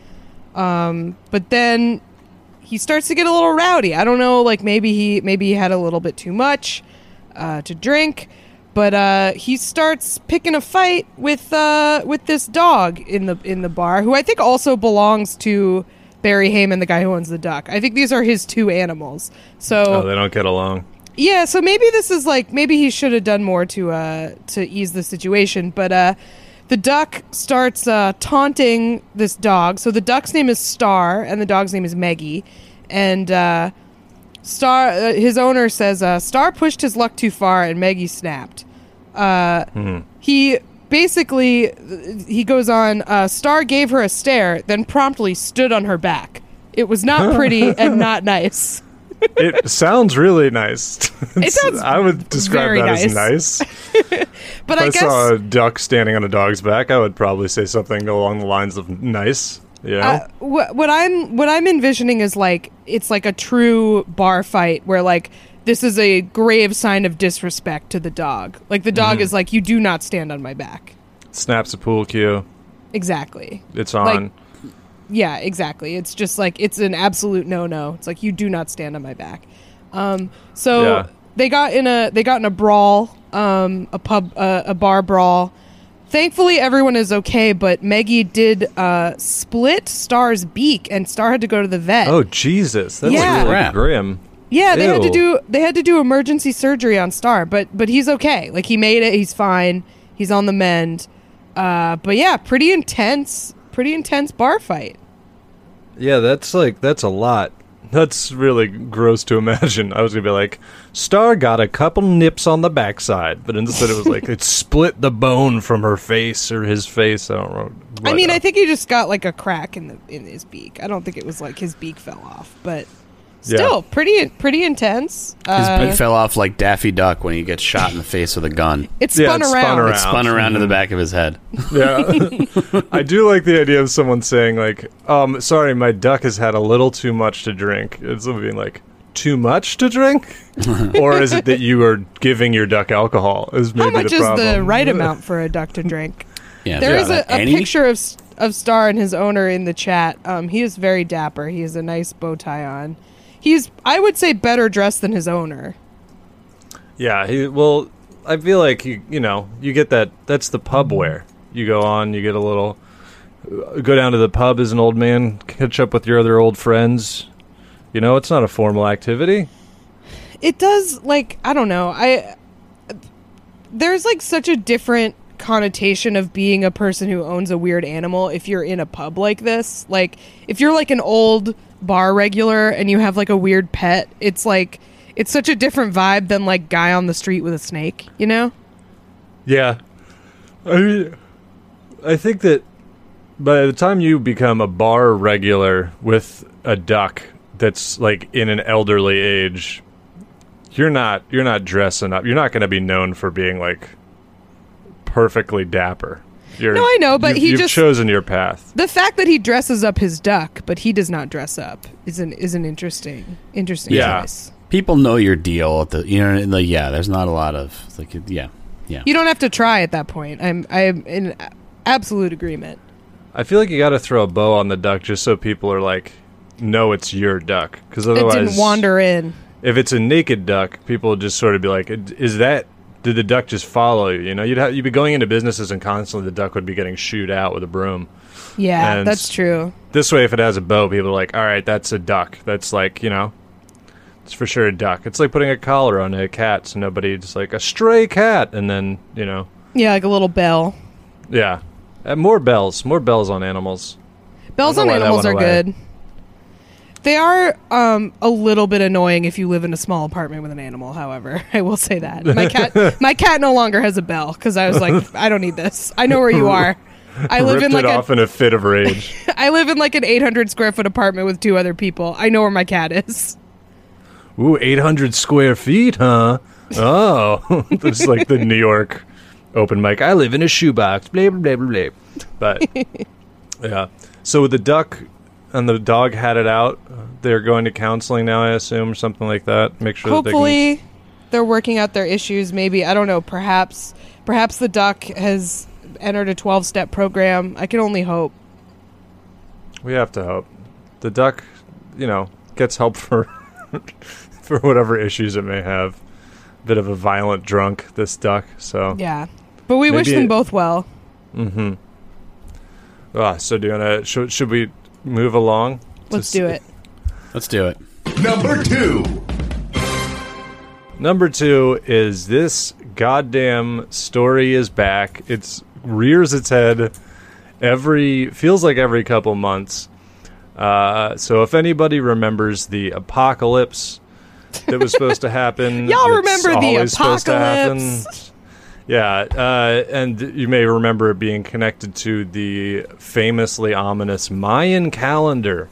but then he starts to get a little rowdy. I don't know, like maybe he had a little bit too much to drink. But he starts picking a fight with this dog in the bar, who I think also belongs to Barry Heyman, the guy who owns the duck. I think these are his 2 animals. So they don't get along. Yeah, so maybe this is like maybe he should have done more to ease the situation. But the duck starts taunting this dog. So the duck's name is Star, and the dog's name is Meggie, and. Star, his owner says, Star pushed his luck too far and Meggie snapped. He basically, he goes on, Star gave her a stare, then promptly stood on her back. It was not pretty and not nice. It sounds really nice. It sounds I would describe that nice. as nice. But if I guess saw a duck standing on a dog's back, I would probably say something along the lines of nice. Yeah. What I'm envisioning is like it's like a true bar fight where like this is a grave sign of disrespect to the dog. Like the dog is like, you do not stand on my back. Snaps a pool cue. Exactly. It's on. Like, yeah, exactly. It's just like it's an absolute no. It's like you do not stand on my back. So they got in a brawl, a bar brawl. Thankfully, everyone is okay, but Meggie did split Star's beak, and Star had to go to the vet. Oh Jesus, that's really grim. Yeah, they had to do emergency surgery on Star, but he's okay. Like he made it, he's fine, he's on the mend. But yeah, pretty intense bar fight. Yeah, that's a lot. That's really gross to imagine. I was going to be like, Star got a couple nips on the backside, but instead it was like, it split the bone from her face or his face. I don't know. I mean, I think he just got like a crack in his beak. I don't think it was like his beak fell off, but still pretty intense. His beak fell off like Daffy Duck when he gets shot in the face with a gun. It spun around. It spun around to the back of his head. Yeah. I do like the idea of someone saying like, sorry, my duck has had a little too much to drink. It's being like, too much to drink? Or is it that you are giving your duck alcohol? Is maybe How much the problem. is the right amount for a duck to drink? There is a picture of Star and his owner in the chat. He is very dapper. He has a nice bow tie on. He's, I would say, better dressed than his owner. Yeah, I feel like, you get that, that's the pub wear. You go on, you get a little, go down to the pub as an old man, catch up with your other old friends. It's not a formal activity. It does, like, I don't know. there's like such a different connotation of being a person who owns a weird animal if you're in a pub like this. Like, if you're like an old bar regular and you have like a weird pet, it's like, it's such a different vibe than like guy on the street with a snake, you know? Yeah. I mean, I think that by the time you become a bar regular with a duck that's like in an elderly age, you're not dressing up. You're not going to be known for being like perfectly dapper. No, I know, but you've just chosen your path. The fact that he dresses up his duck, but he does not dress up, is an interesting Yeah. choice. People know your deal at the, you know, like, yeah, there's not a lot of, it's like, yeah. You don't have to try at that point. I'm in absolute agreement. I feel like you got to throw a bow on the duck just so people are like, no, it's your duck. Because otherwise, It didn't wander in. if it's a naked duck, people would just sort of be like, did the duck just follow you? You know, you'd be going into businesses and constantly the duck would be getting shooed out with a broom. Yeah, And that's true. This way, if it has a bow, people are like, all right, that's a duck. That's like, you know, it's for sure a duck. It's like putting a collar on a cat, so nobody just like a stray cat, and then, you know. Yeah, like a little bell. Yeah. More bells on animals. Bells I don't on know why that animals are went away. good. They are a little bit annoying if you live in a small apartment with an animal, however. I will say that. My cat no longer has a bell because I was like, I don't need this. I know where you are. I live in Ripped like it off in a fit of rage. I live in like an 800 square foot apartment with 2 other people. I know where my cat is. Ooh, 800 square feet, huh? Oh, that's like the New York open mic. I live in a shoebox. Blah, blah, blah, blah, blah. But, yeah. So with the duck and the dog had it out, they're going to counseling now, I assume, or something like that. Make sure Hopefully they're working out their issues. Maybe, I don't know, perhaps the duck has entered a 12-step program. I can only hope. we have to hope. The duck, you know, gets help for for whatever issues it may have. Bit of a violent drunk, this duck, so. Yeah. But we wish them both well. Mm-hmm. So do you want to, should we move along? Let's do it. Let's do it. Number 2. Number 2 is this goddamn story is back. It's rears its head feels like every couple months. So if anybody remembers the apocalypse that was supposed to happen, Y'all that's remember the always supposed to happen. apocalypse? Yeah, and you may remember it being connected to the famously ominous Mayan calendar.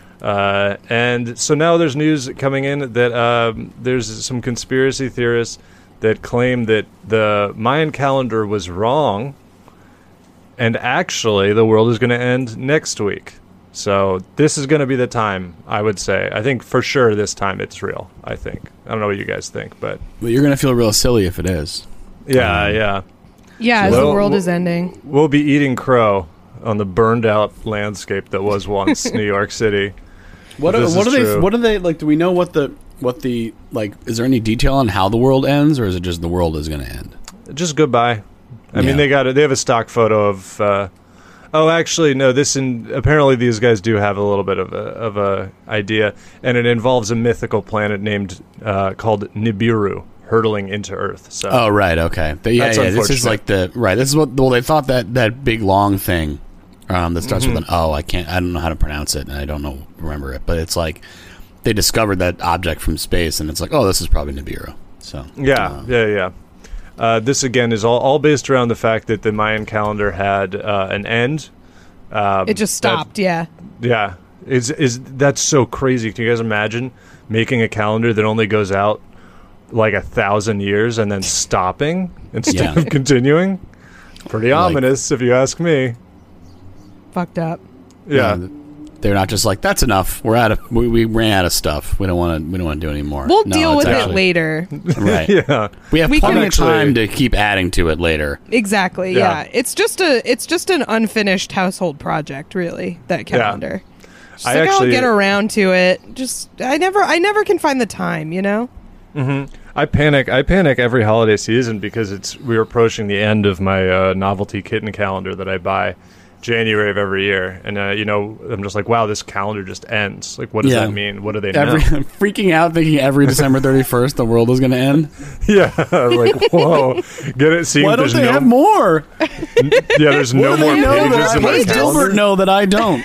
And so now there's news coming in that there's some conspiracy theorists that claim that the Mayan calendar was wrong, and actually the world is going to end next week. So this is going to be the time, I would say. I think for sure this time it's real, I think. I don't know what you guys think, but... Well, you're going to feel real silly if it is. Yeah, yeah. Yeah, as the world is ending. We'll be eating crow on the burned out landscape that was once New York City. What are they like? Do we know what the like? Is there any detail on how the world ends, or is it just the world is going to end? Just goodbye. I mean, they have a stock photo of. Actually, no. Apparently these guys do have a little bit of a idea, and it involves a mythical planet named called Nibiru hurtling into Earth. So. Oh right, okay. This is like This is what. Well, they thought that big long thing that starts with an O. I don't know how to pronounce it, and I don't remember it. But it's like they discovered that object from space, and it's like, oh, this is probably Nibiru. So yeah. This again is all based around the fact that the Mayan calendar had an end. It just stopped. Yeah. That's so crazy? Can you guys imagine making a calendar that only goes out like 1,000 years and then stopping instead of continuing? Pretty ominous, if you ask me. Fucked up. Yeah. They're not just like, that's enough. We ran out of stuff. We don't want to do it anymore. We'll deal with it later. Right. Yeah. We have plenty of time to keep adding to it later. Exactly. Yeah. It's just an unfinished household project, really. That calendar. Yeah. I'll get around to it. I never can find the time. You know. Mm-hmm. I panic every holiday season because we're approaching the end of my novelty kitten calendar that I buy January of every year, and I'm just like, wow, this calendar just ends. Like, what does that mean? What do they know? Freaking out, thinking every December 31st the world is going to end. Yeah, like, whoa, get it? Seeing Why don't they have more? Yeah, there's no more pages in my Does calendar. Dilbert know that I don't?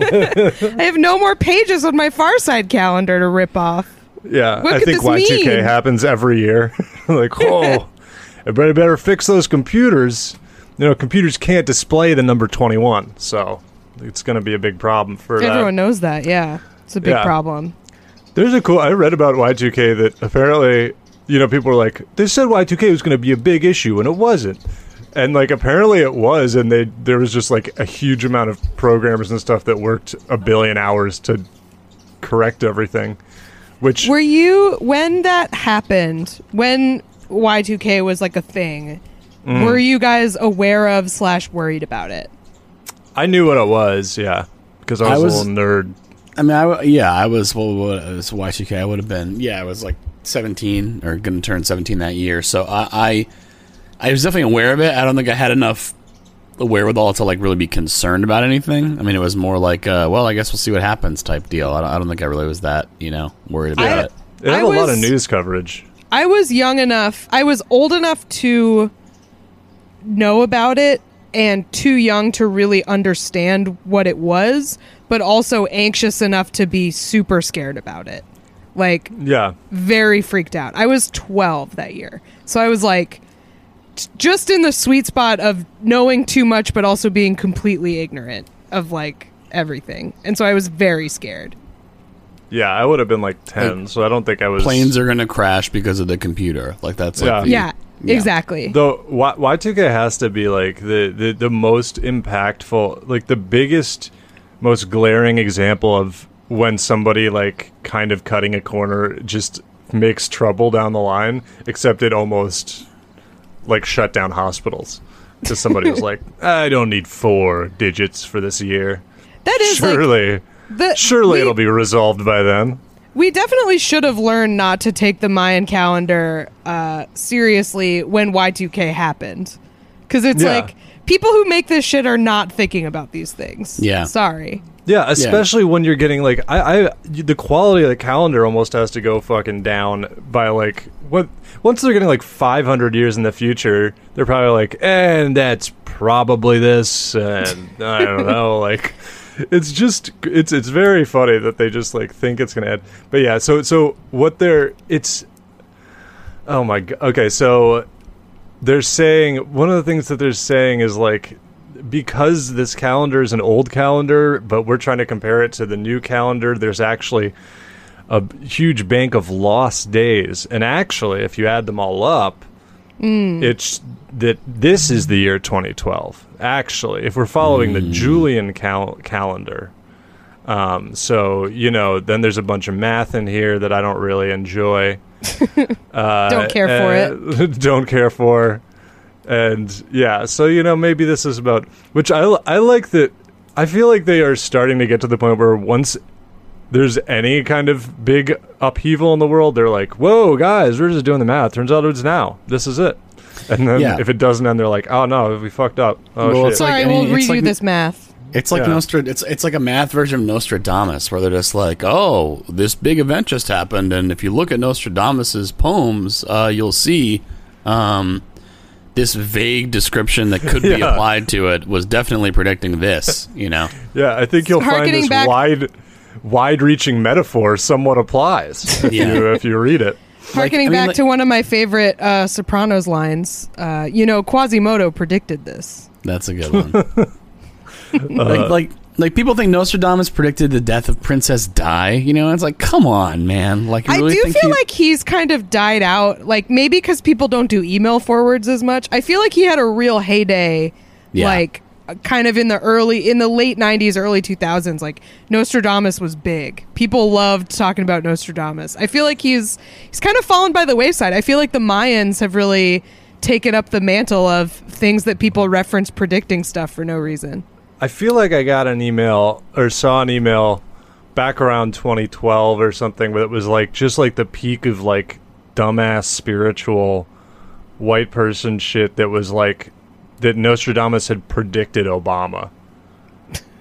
I have no more pages on my Far Side calendar to rip off. Yeah, What I could think this Y2K mean? happens every year. Like, oh, everybody better fix those computers. Computers can't display the number 21, so it's going to be a big problem for Everyone knows that. Yeah, it's a big problem. There's I read about Y2K that apparently, people were like, they said Y2K was going to be a big issue, and it wasn't. And, like, apparently it was, and there was just, like, a huge amount of programmers and stuff that worked a billion hours to correct everything. Which Were you, when that happened, when Y2K was, like, a thing, were you guys aware of / worried about it? I knew what it was, yeah, because I was a little nerd. I mean, I was, what it was Y2K, I would have been, I was like 17 or going to turn 17 that year. So I was definitely aware of it. I don't think I had enough wherewithal to like really be concerned about anything. I mean, it was more like, well, I guess we'll see what happens type deal. I don't think I really was that, worried about it. It had a lot of news coverage. I was I was old enough to know about it and too young to really understand what it was, but also anxious enough to be super scared about it. Like, very freaked out. I was 12 that year. So I was like, just in the sweet spot of knowing too much, but also being completely ignorant of like everything. And so I was very scared. Yeah, I would have been like 10, so I don't think I was... Planes are going to crash because of the computer. Like, that's like... Yeah, exactly. Though, Y2K has to be like the most impactful, like the biggest, most glaring example of when somebody like kind of cutting a corner just makes trouble down the line, except it almost like shut down hospitals. Because somebody was like, I don't need 4 digits for this year. That is surely... like... Surely it'll be resolved by then. We definitely should have learned not to take the Mayan calendar seriously when Y2K happened. Because it's like, people who make this shit are not thinking about these things. Yeah. Sorry. Yeah, especially when you're getting, like, the quality of the calendar almost has to go fucking down by, like, once they're getting, like, 500 years in the future, they're probably like, and that's probably this, and I don't know, like... It's just it's very funny that they just like think it's gonna end. But yeah, so what oh my god. Okay, so they're saying one of the things that they're saying is like, because this calendar is an old calendar, but we're trying to compare it to the new calendar, there's actually a huge bank of lost days. And actually, if you add them all up, it's that this is the year 2012. Actually, if we're following the Julian calendar, so then there's a bunch of math in here that I don't really enjoy. Don't care for it. Don't care for, and yeah. So maybe this is about which I like that. I feel like they are starting to get to the point where once there's any kind of big upheaval in the world, they're like, whoa, guys, we're just doing the math. Turns out it's now. This is it. And then if it doesn't end, they're like, oh, no, we fucked up. Oh, shit. Sorry, we'll redo this math. It's like it's like a math version of Nostradamus, where they're just like, oh, this big event just happened, and if you look at Nostradamus's poems, you'll see this vague description that could be applied to it was definitely predicting this, Yeah, I think you'll find this wide-reaching metaphor somewhat applies if you read it. Harkening back to one of my favorite Sopranos lines, Quasimodo predicted this. That's a good one. like people think Nostradamus predicted the death of Princess Di. It's like, come on, man. Like, you really I do feel like he's kind of died out. Like, maybe because people don't do email forwards as much. I feel like he had a real heyday, like kind of in the late 90s, early 2000s. Like, Nostradamus was big. People loved talking about Nostradamus. I feel like he's kind of fallen by the wayside. I feel like the Mayans have really taken up the mantle of things that people reference predicting stuff for no reason. I feel like I got an email or saw an email back around 2012 or something, but it was like just like the peak of like dumbass spiritual white person shit that was like that Nostradamus had predicted Obama.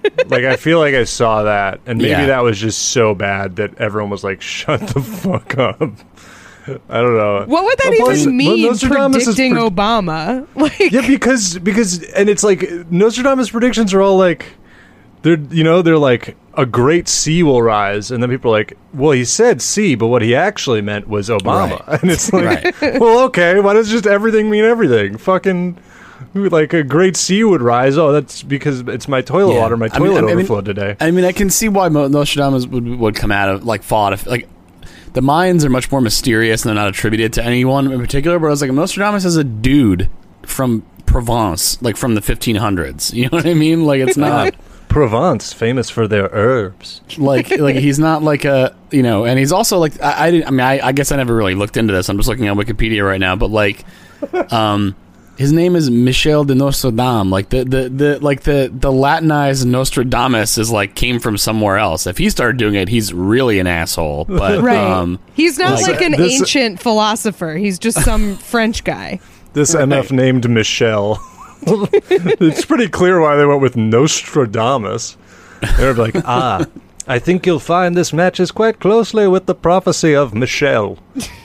Like, I feel like I saw that, and maybe Yeah. that was just so bad that everyone was like, "Shut the fuck up." I don't know. What would that But plus, even mean? Nostradamus is Predicting Obama? Like, Yeah, because and it's like Nostradamus predictions are all like they're like a great sea will rise, and then people are like, well, he said sea, but what he actually meant was Obama. Right. And it's like, Right. well, okay, why does just everything mean everything? Fucking like a great sea would rise. Oh, that's because it's my toilet Yeah. water. My I mean- toilet I mean- overflowed today. I mean, I can see why Nostradamus would come out of like fall out of like. The Mayans are much more mysterious and they're not attributed to anyone in particular. But I was like, Nostradamus is a dude from Provence, like from the 1500s. You know what I mean? Like it's not Provence, famous for their herbs. like he's not like a and he's also like I guess I never really looked into this. I'm just looking at Wikipedia right now, but like, his name is Michel de Nostradam. Like the Latinized Nostradamus is like came from somewhere else. If he started doing it, he's really an asshole. But right. He's not like an this- ancient philosopher. He's just some French guy. This MF named Michelle. It's pretty clear why they went with Nostradamus. They're like, I think you'll find this matches quite closely with the prophecy of Michelle.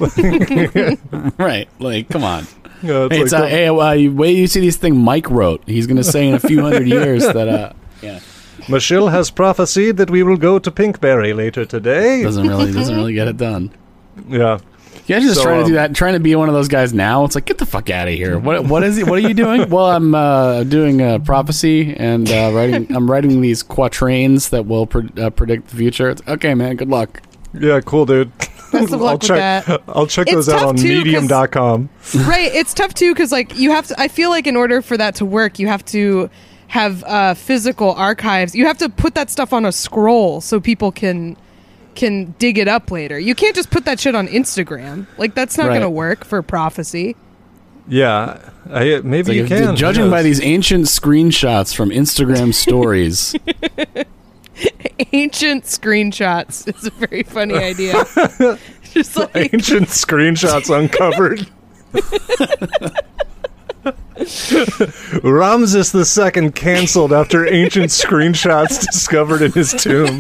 right, like come on. Yeah, Hey, wait, you see this thing Mike wrote. He's going to say in a few hundred years that, yeah, Michelle has prophesied that we will go to Pinkberry later today. doesn't really get it done. Yeah. Yeah, just So, trying to do that, trying to be one of those guys now. It's like, get the fuck out of here. What is it? What are you doing? Well, I'm doing prophecy and writing. I'm writing these quatrains that will predict the future. It's, okay, man. Good luck. Yeah, cool, dude. Best of luck with that. I'll check It's those out tough, on too, 'cause- medium.com. Right. It's tough too because like you have to. I feel like in order for that to work, you have to have physical archives. You have to put that stuff on a scroll so people can dig it up later. You can't just put that shit on Instagram. Like that's not Right. going to work for prophecy. Yeah, maybe you Like, can. judging Who by knows? these ancient screenshots from Instagram stories. Ancient screenshots. It's a very funny idea. Just like ancient screenshots uncovered. Ramses II canceled after ancient screenshots discovered in his tomb.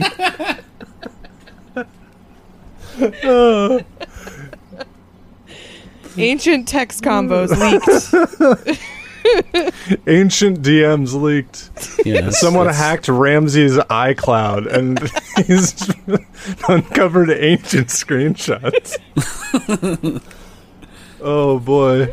ancient text combos leaked. Ancient DMs leaked. Yeah, Someone hacked Ramsey's iCloud and he's uncovered ancient screenshots. Oh boy.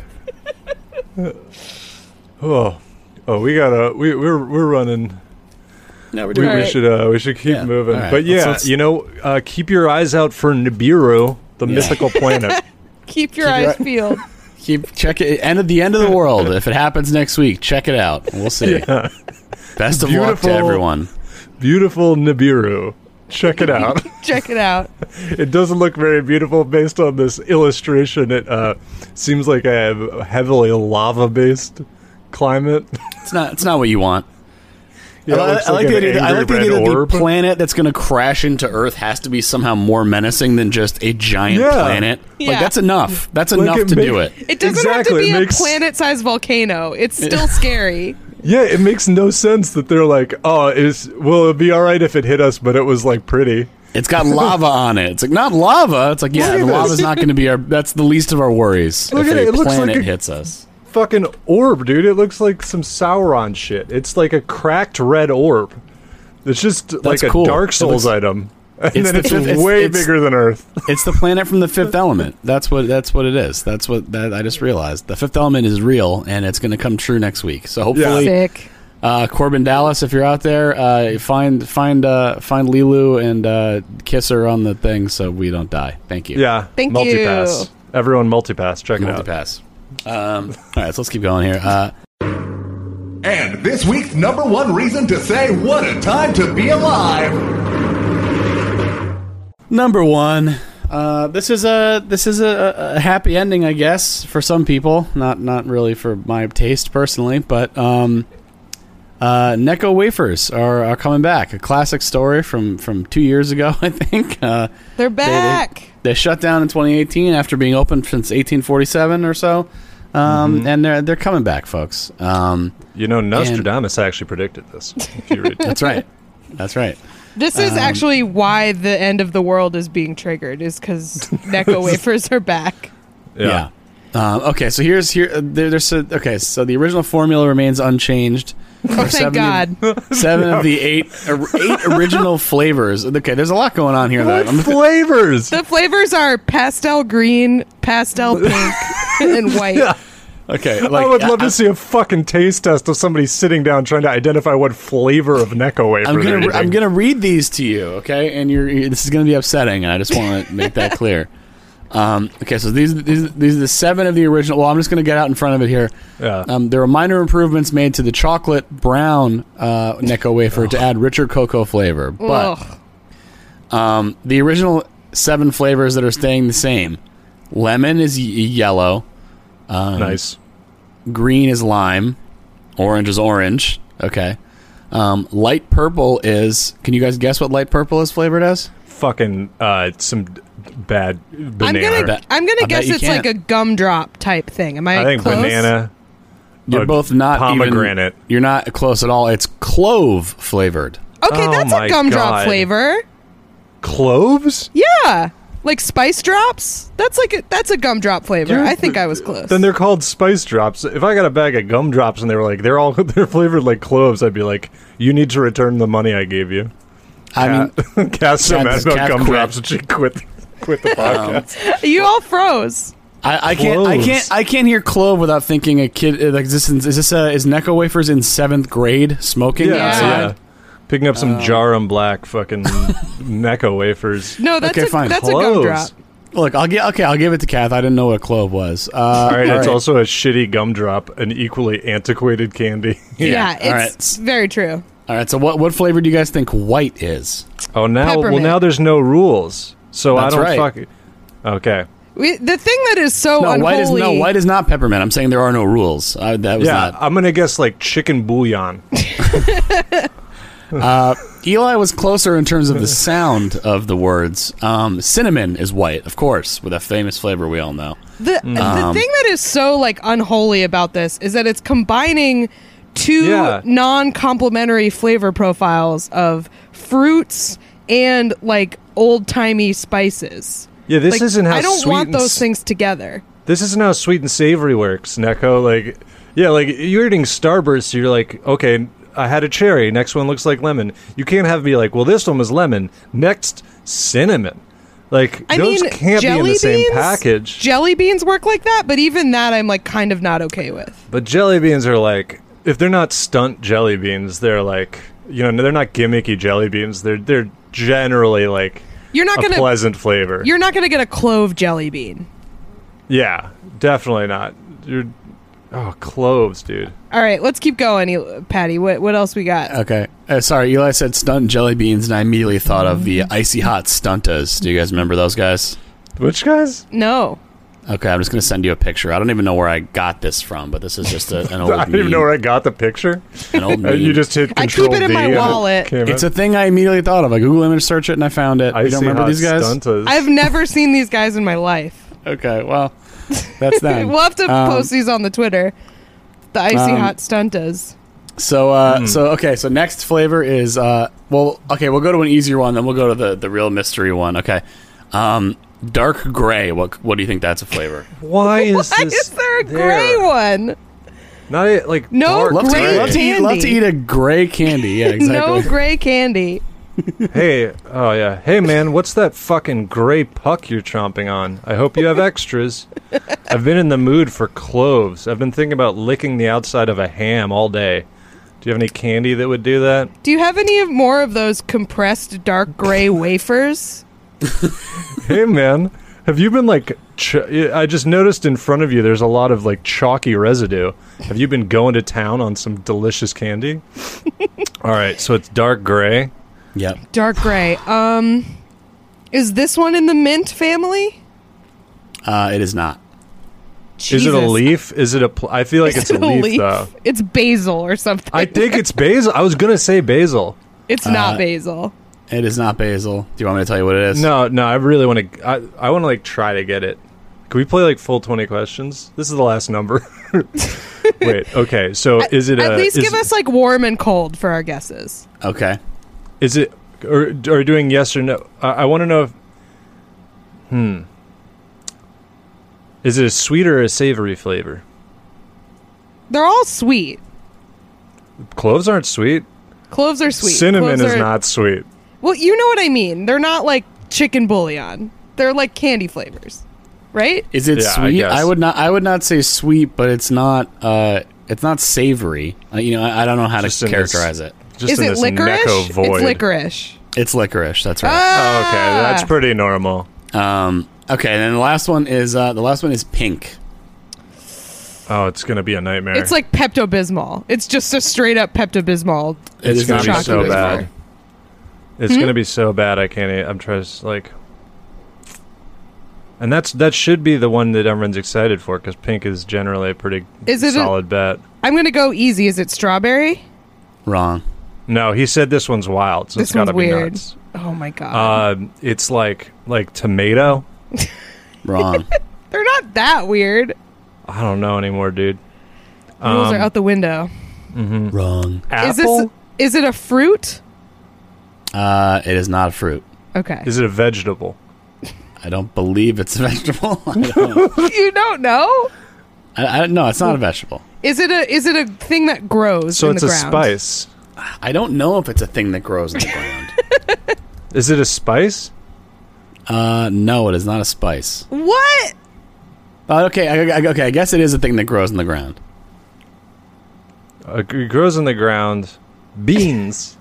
Oh, we're running. No, we're We, doing All we right. should we should keep Yeah. moving. All right. But yeah, Let's- keep your eyes out for Nibiru, the Yeah. mythical planet. Keep your eyes peeled. check it. End of the end world. If it happens next week, check it out. We'll see. Yeah. Best of luck to Beautiful. everyone. Beautiful Nibiru. Check it out. Check it out. It doesn't look very beautiful based on this illustration. It seems like a heavily lava-based climate. It's not what you want. Yeah, it I looks like an the idea angry that red the orb. planet that's going to crash into Earth has to be somehow more menacing than just a giant Yeah. planet. Yeah. Like that's enough. That's Like, enough it to make- do it. It doesn't Exactly, have to it be makes- a planet-sized volcano. It's still scary. Yeah, it makes no sense that they're like, oh, it'd be all right if it hit us, but it was like pretty. It's got lava on it. It's like not lava. It's like yeah, Look at the lava's this. not going to be our. That's the least of our worries. Look if at a it. It looks planet like a- hits us. Fucking orb, dude. It looks like some Sauron shit. It's like a cracked red orb. It's just like a cool. Dark It Souls looks- item. And It's then the it's fifth- it's- way it's- bigger than Earth. It's the planet from the Fifth Element. That's what it is. That's what I just realized. The Fifth Element is real, and it's going to come true next week. So hopefully, Sick. Corbin Dallas, if you're out there, find Lilu and kiss her on the thing so we don't die. Thank you. Yeah. Thank multipass. you. Everyone multipass. Check it out. Multipass. All right, so let's keep going here. And this week's number one reason to say what a time to be alive. Number one. This is a happy ending, I guess, for some people. Not really for my taste personally, but Necco wafers are coming back. A classic story from 2 years ago, I think. They're back. They shut down in 2018 after being open since 1847 or so. and they're coming back, folks. Nostradamus actually predicted this. If you read That's right. That's right. This is actually why the end of the world is being triggered, is because Necco wafers are back. Yeah. Okay, so so the original formula remains unchanged. Oh, thank God. 7 of the 8 original flavors. Okay, there's a lot going on here. What flavors? The flavors are pastel green, pastel pink, and white. Yeah. Okay, I would love to see a fucking taste test of somebody sitting down trying to identify what flavor of Necco wafer they're eating. I'm gonna read these to you, okay? And this is gonna be upsetting, and I just want to make that clear. Okay, so these are the 7 of the original. Well, I'm just gonna get out in front of it here. Yeah. There were minor improvements made to the chocolate brown Necco wafer to add richer cocoa flavor, but the original 7 flavors that are staying the same: lemon is yellow. Nice. Green is lime. Orange is orange. Okay. Light purple is... Can you guys guess what light purple is flavored as? Fucking some bad banana. I'm gonna guess you it's can't. like a gumdrop type thing. Am I think close? banana. You're both not pomegranate. You're not close at all. It's clove flavored. Okay, Oh that's my a gumdrop God. flavor. Cloves? Yeah. Like spice drops? That's a gumdrop flavor. I think I was close. Then they're called spice drops. If I got a bag of gumdrops and they were like they're flavored like cloves, I'd be like, you need to return the money I gave you. I mean, Cass so mad about Kat gumdrops and she quit the podcast. You all froze. I Cloves. can't hear clove without thinking a kid. Is Necco wafers in 7th grade smoking outside? Yeah. Picking up some Jarum Black fucking Necco wafers. No, that's Okay, fine. a Cloves. gumdrop. Look, I'll give it to Kath. I didn't know what a clove was. All right, it's also a shitty gumdrop, an equally antiquated candy. Yeah, all it's very true. All right. So what flavor do you guys think white is? Oh, Peppermint. now there's no rules, so That's I don't right. fuck it. Okay. The thing that is so unholy. White is not peppermint. I'm saying there are no rules. That was Yeah, not. I'm gonna guess like chicken bouillon. Eli was closer in terms of the sound of the words. Cinnamon is white, of course, with a famous flavor we all know. The thing that is so like unholy about this is that it's combining two non-complementary flavor profiles of fruits and like old-timey spices. Yeah, this Like, isn't how I don't sweet want and those things together. This isn't how sweet and savory works, Necco. Like, yeah, like you're eating Starburst, you're like, okay, I had a cherry. Next one looks like lemon. You can't have me like, well, this one was lemon. Next, cinnamon. Like, those can't be in the same package. Jelly beans work like that, but even that I'm like kind of not okay with. But jelly beans are like, if they're not stunt jelly beans, they're like, they're not gimmicky jelly beans. They're generally like a pleasant flavor. You're not gonna get a clove jelly bean. Yeah, definitely not. Cloves, dude. All right, let's keep going, Patty. What else we got? Okay. Sorry, Eli said stunt jelly beans, and I immediately thought of the icy hot stuntas. Do you guys remember those guys? Which guys? No. Okay, I'm just going to send you a picture. I don't even know where I got this from, but this is just an old I don't even know where I got the picture. An old meme. You just hit I Control keep it in V my and wallet. came It's up. a thing I immediately thought of. I Google image search it, and I found it. You don't remember these guys? Stuntas. I've never seen these guys in my life. Okay, well, that's them. We'll have to post these on the Twitter. The icy hot stuntas. So next flavor is we'll go to an easier one, then we'll go to the real mystery one. Okay, dark gray. What do you think that's a flavor? Why is Why this is there a gray one? Not a, like No dark gray Love candy. to eat a gray candy. Yeah, exactly. No gray candy. Hey man, what's that fucking gray puck you're chomping on? I hope you have extras. I've been in the mood for cloves. I've been thinking about licking the outside of a ham all day. Do you have any candy that would do that? Do you have any more of those compressed dark gray wafers? Hey man, have you been like I just noticed in front of you there's a lot of like chalky residue. Have you been going to town on some delicious candy? All right, so it's dark gray. Yep. Dark gray. Is this one in the mint family? It is not. Is it a leaf? Is it I feel like it's a leaf though. It's basil or something. I think it's basil. I was gonna say basil. It's not basil. It is not basil. Do you want me to tell you what it is? No. I really want to. I want to like try to get it. Can we play like full 20 questions? This is the last number. Wait, okay. So is it at least give us like warm and cold for our guesses? Okay. Is it or doing yes or no? I want to know if is it a sweet or a savory flavor? They're all sweet. Cloves aren't sweet. Cloves are sweet. Cinnamon Cloves is are- not sweet. Well, you know what I mean. They're not like chicken bouillon. They're like candy flavors, right? Is it Yeah, I sweet? guess. I would not say sweet, but it's not savory. I don't know how Just to in characterize it. Just Is in it this licorice? Necco void. It's licorice. It's licorice. That's right. Oh, okay, that's pretty normal. Okay, and then the last one is pink. Oh, it's gonna be a nightmare. It's like Pepto-Bismol. It's just a straight up Pepto-Bismol. It It's is gonna not be chocolate so flavor. bad. It's gonna be so bad. I can't eat. I'm trying to like. And that should be the one that everyone's excited for because pink is generally a pretty Is it a- solid bet. I'm going to go easy. Is it strawberry? Wrong. No, he said this one's wild, so This it's gotta one's be weird. nuts. Oh my God. It's like tomato. Wrong. They're not that weird. I don't know anymore, dude. Rules are out the window. Wrong. Apple. Is it a fruit? It is not a fruit. Okay. Is it a vegetable? I don't believe it's a vegetable. I You don't know? don't. No, it's not a vegetable. Is it a thing that grows So in it's the a ground? spice. I don't know if it's a thing that grows in the ground. Is it a spice? No, it is not a spice. What? Okay, I guess it is a thing that grows in the ground. It grows in the ground. Beans.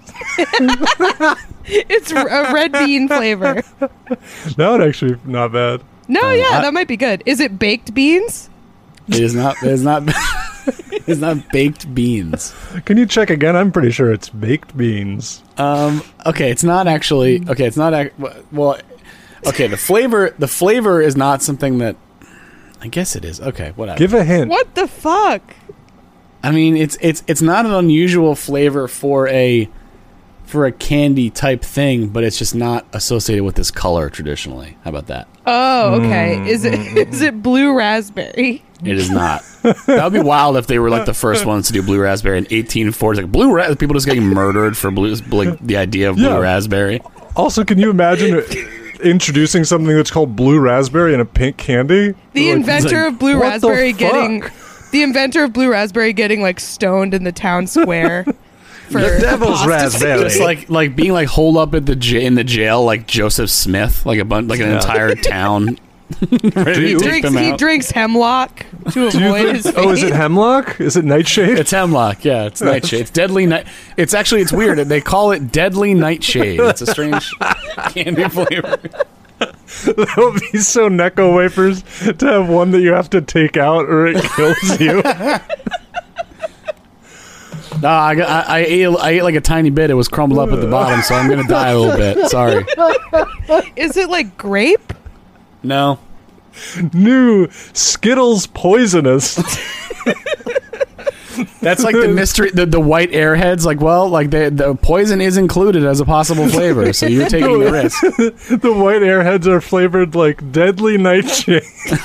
It's a red bean flavor. That would actually not bad. No, yeah, that might be good. Is it baked beans? It is not. It is not. It's not baked beans. Can you check again? I'm pretty sure it's baked beans. Okay, it's not actually. Okay, it's not. Well, okay. The flavor is not something that. I guess it is. Okay, whatever. Give a hint. What the fuck? I mean, it's not an unusual flavor for a candy type thing, but it's just not associated with this color traditionally. How about that? Oh, okay. Is it blue raspberry? It is not. That would be wild if they were like the first ones to do blue raspberry in 1840s. Like blue raspberry, people just getting murdered for blue, like the idea of blue Yeah. raspberry. Also, can you imagine introducing something that's called blue raspberry in a pink candy? The Like, inventor of blue what the raspberry fuck? getting like stoned in the town square for The devil's apostasy. raspberry. Just like being like holed up at in the jail like Joseph Smith, like an entire town. Ready to take them He out. drinks hemlock to avoid his fate. Oh, is it hemlock? Is it nightshade? It's hemlock, yeah. It's nightshade. It's deadly night. It's weird. They call it deadly nightshade. It's a strange candy flavor. That would be so Necco wafers to have one that you have to take out or it kills you. No, I ate like a tiny bit. It was crumbled up at the bottom, so I'm gonna die a little bit. Sorry. Is it like grape? No. New Skittles poisonous. That's like the mystery. The white airheads. Like, well, like the poison is included as a possible flavor, so you're taking the risk. The white airheads are flavored like deadly nightshade.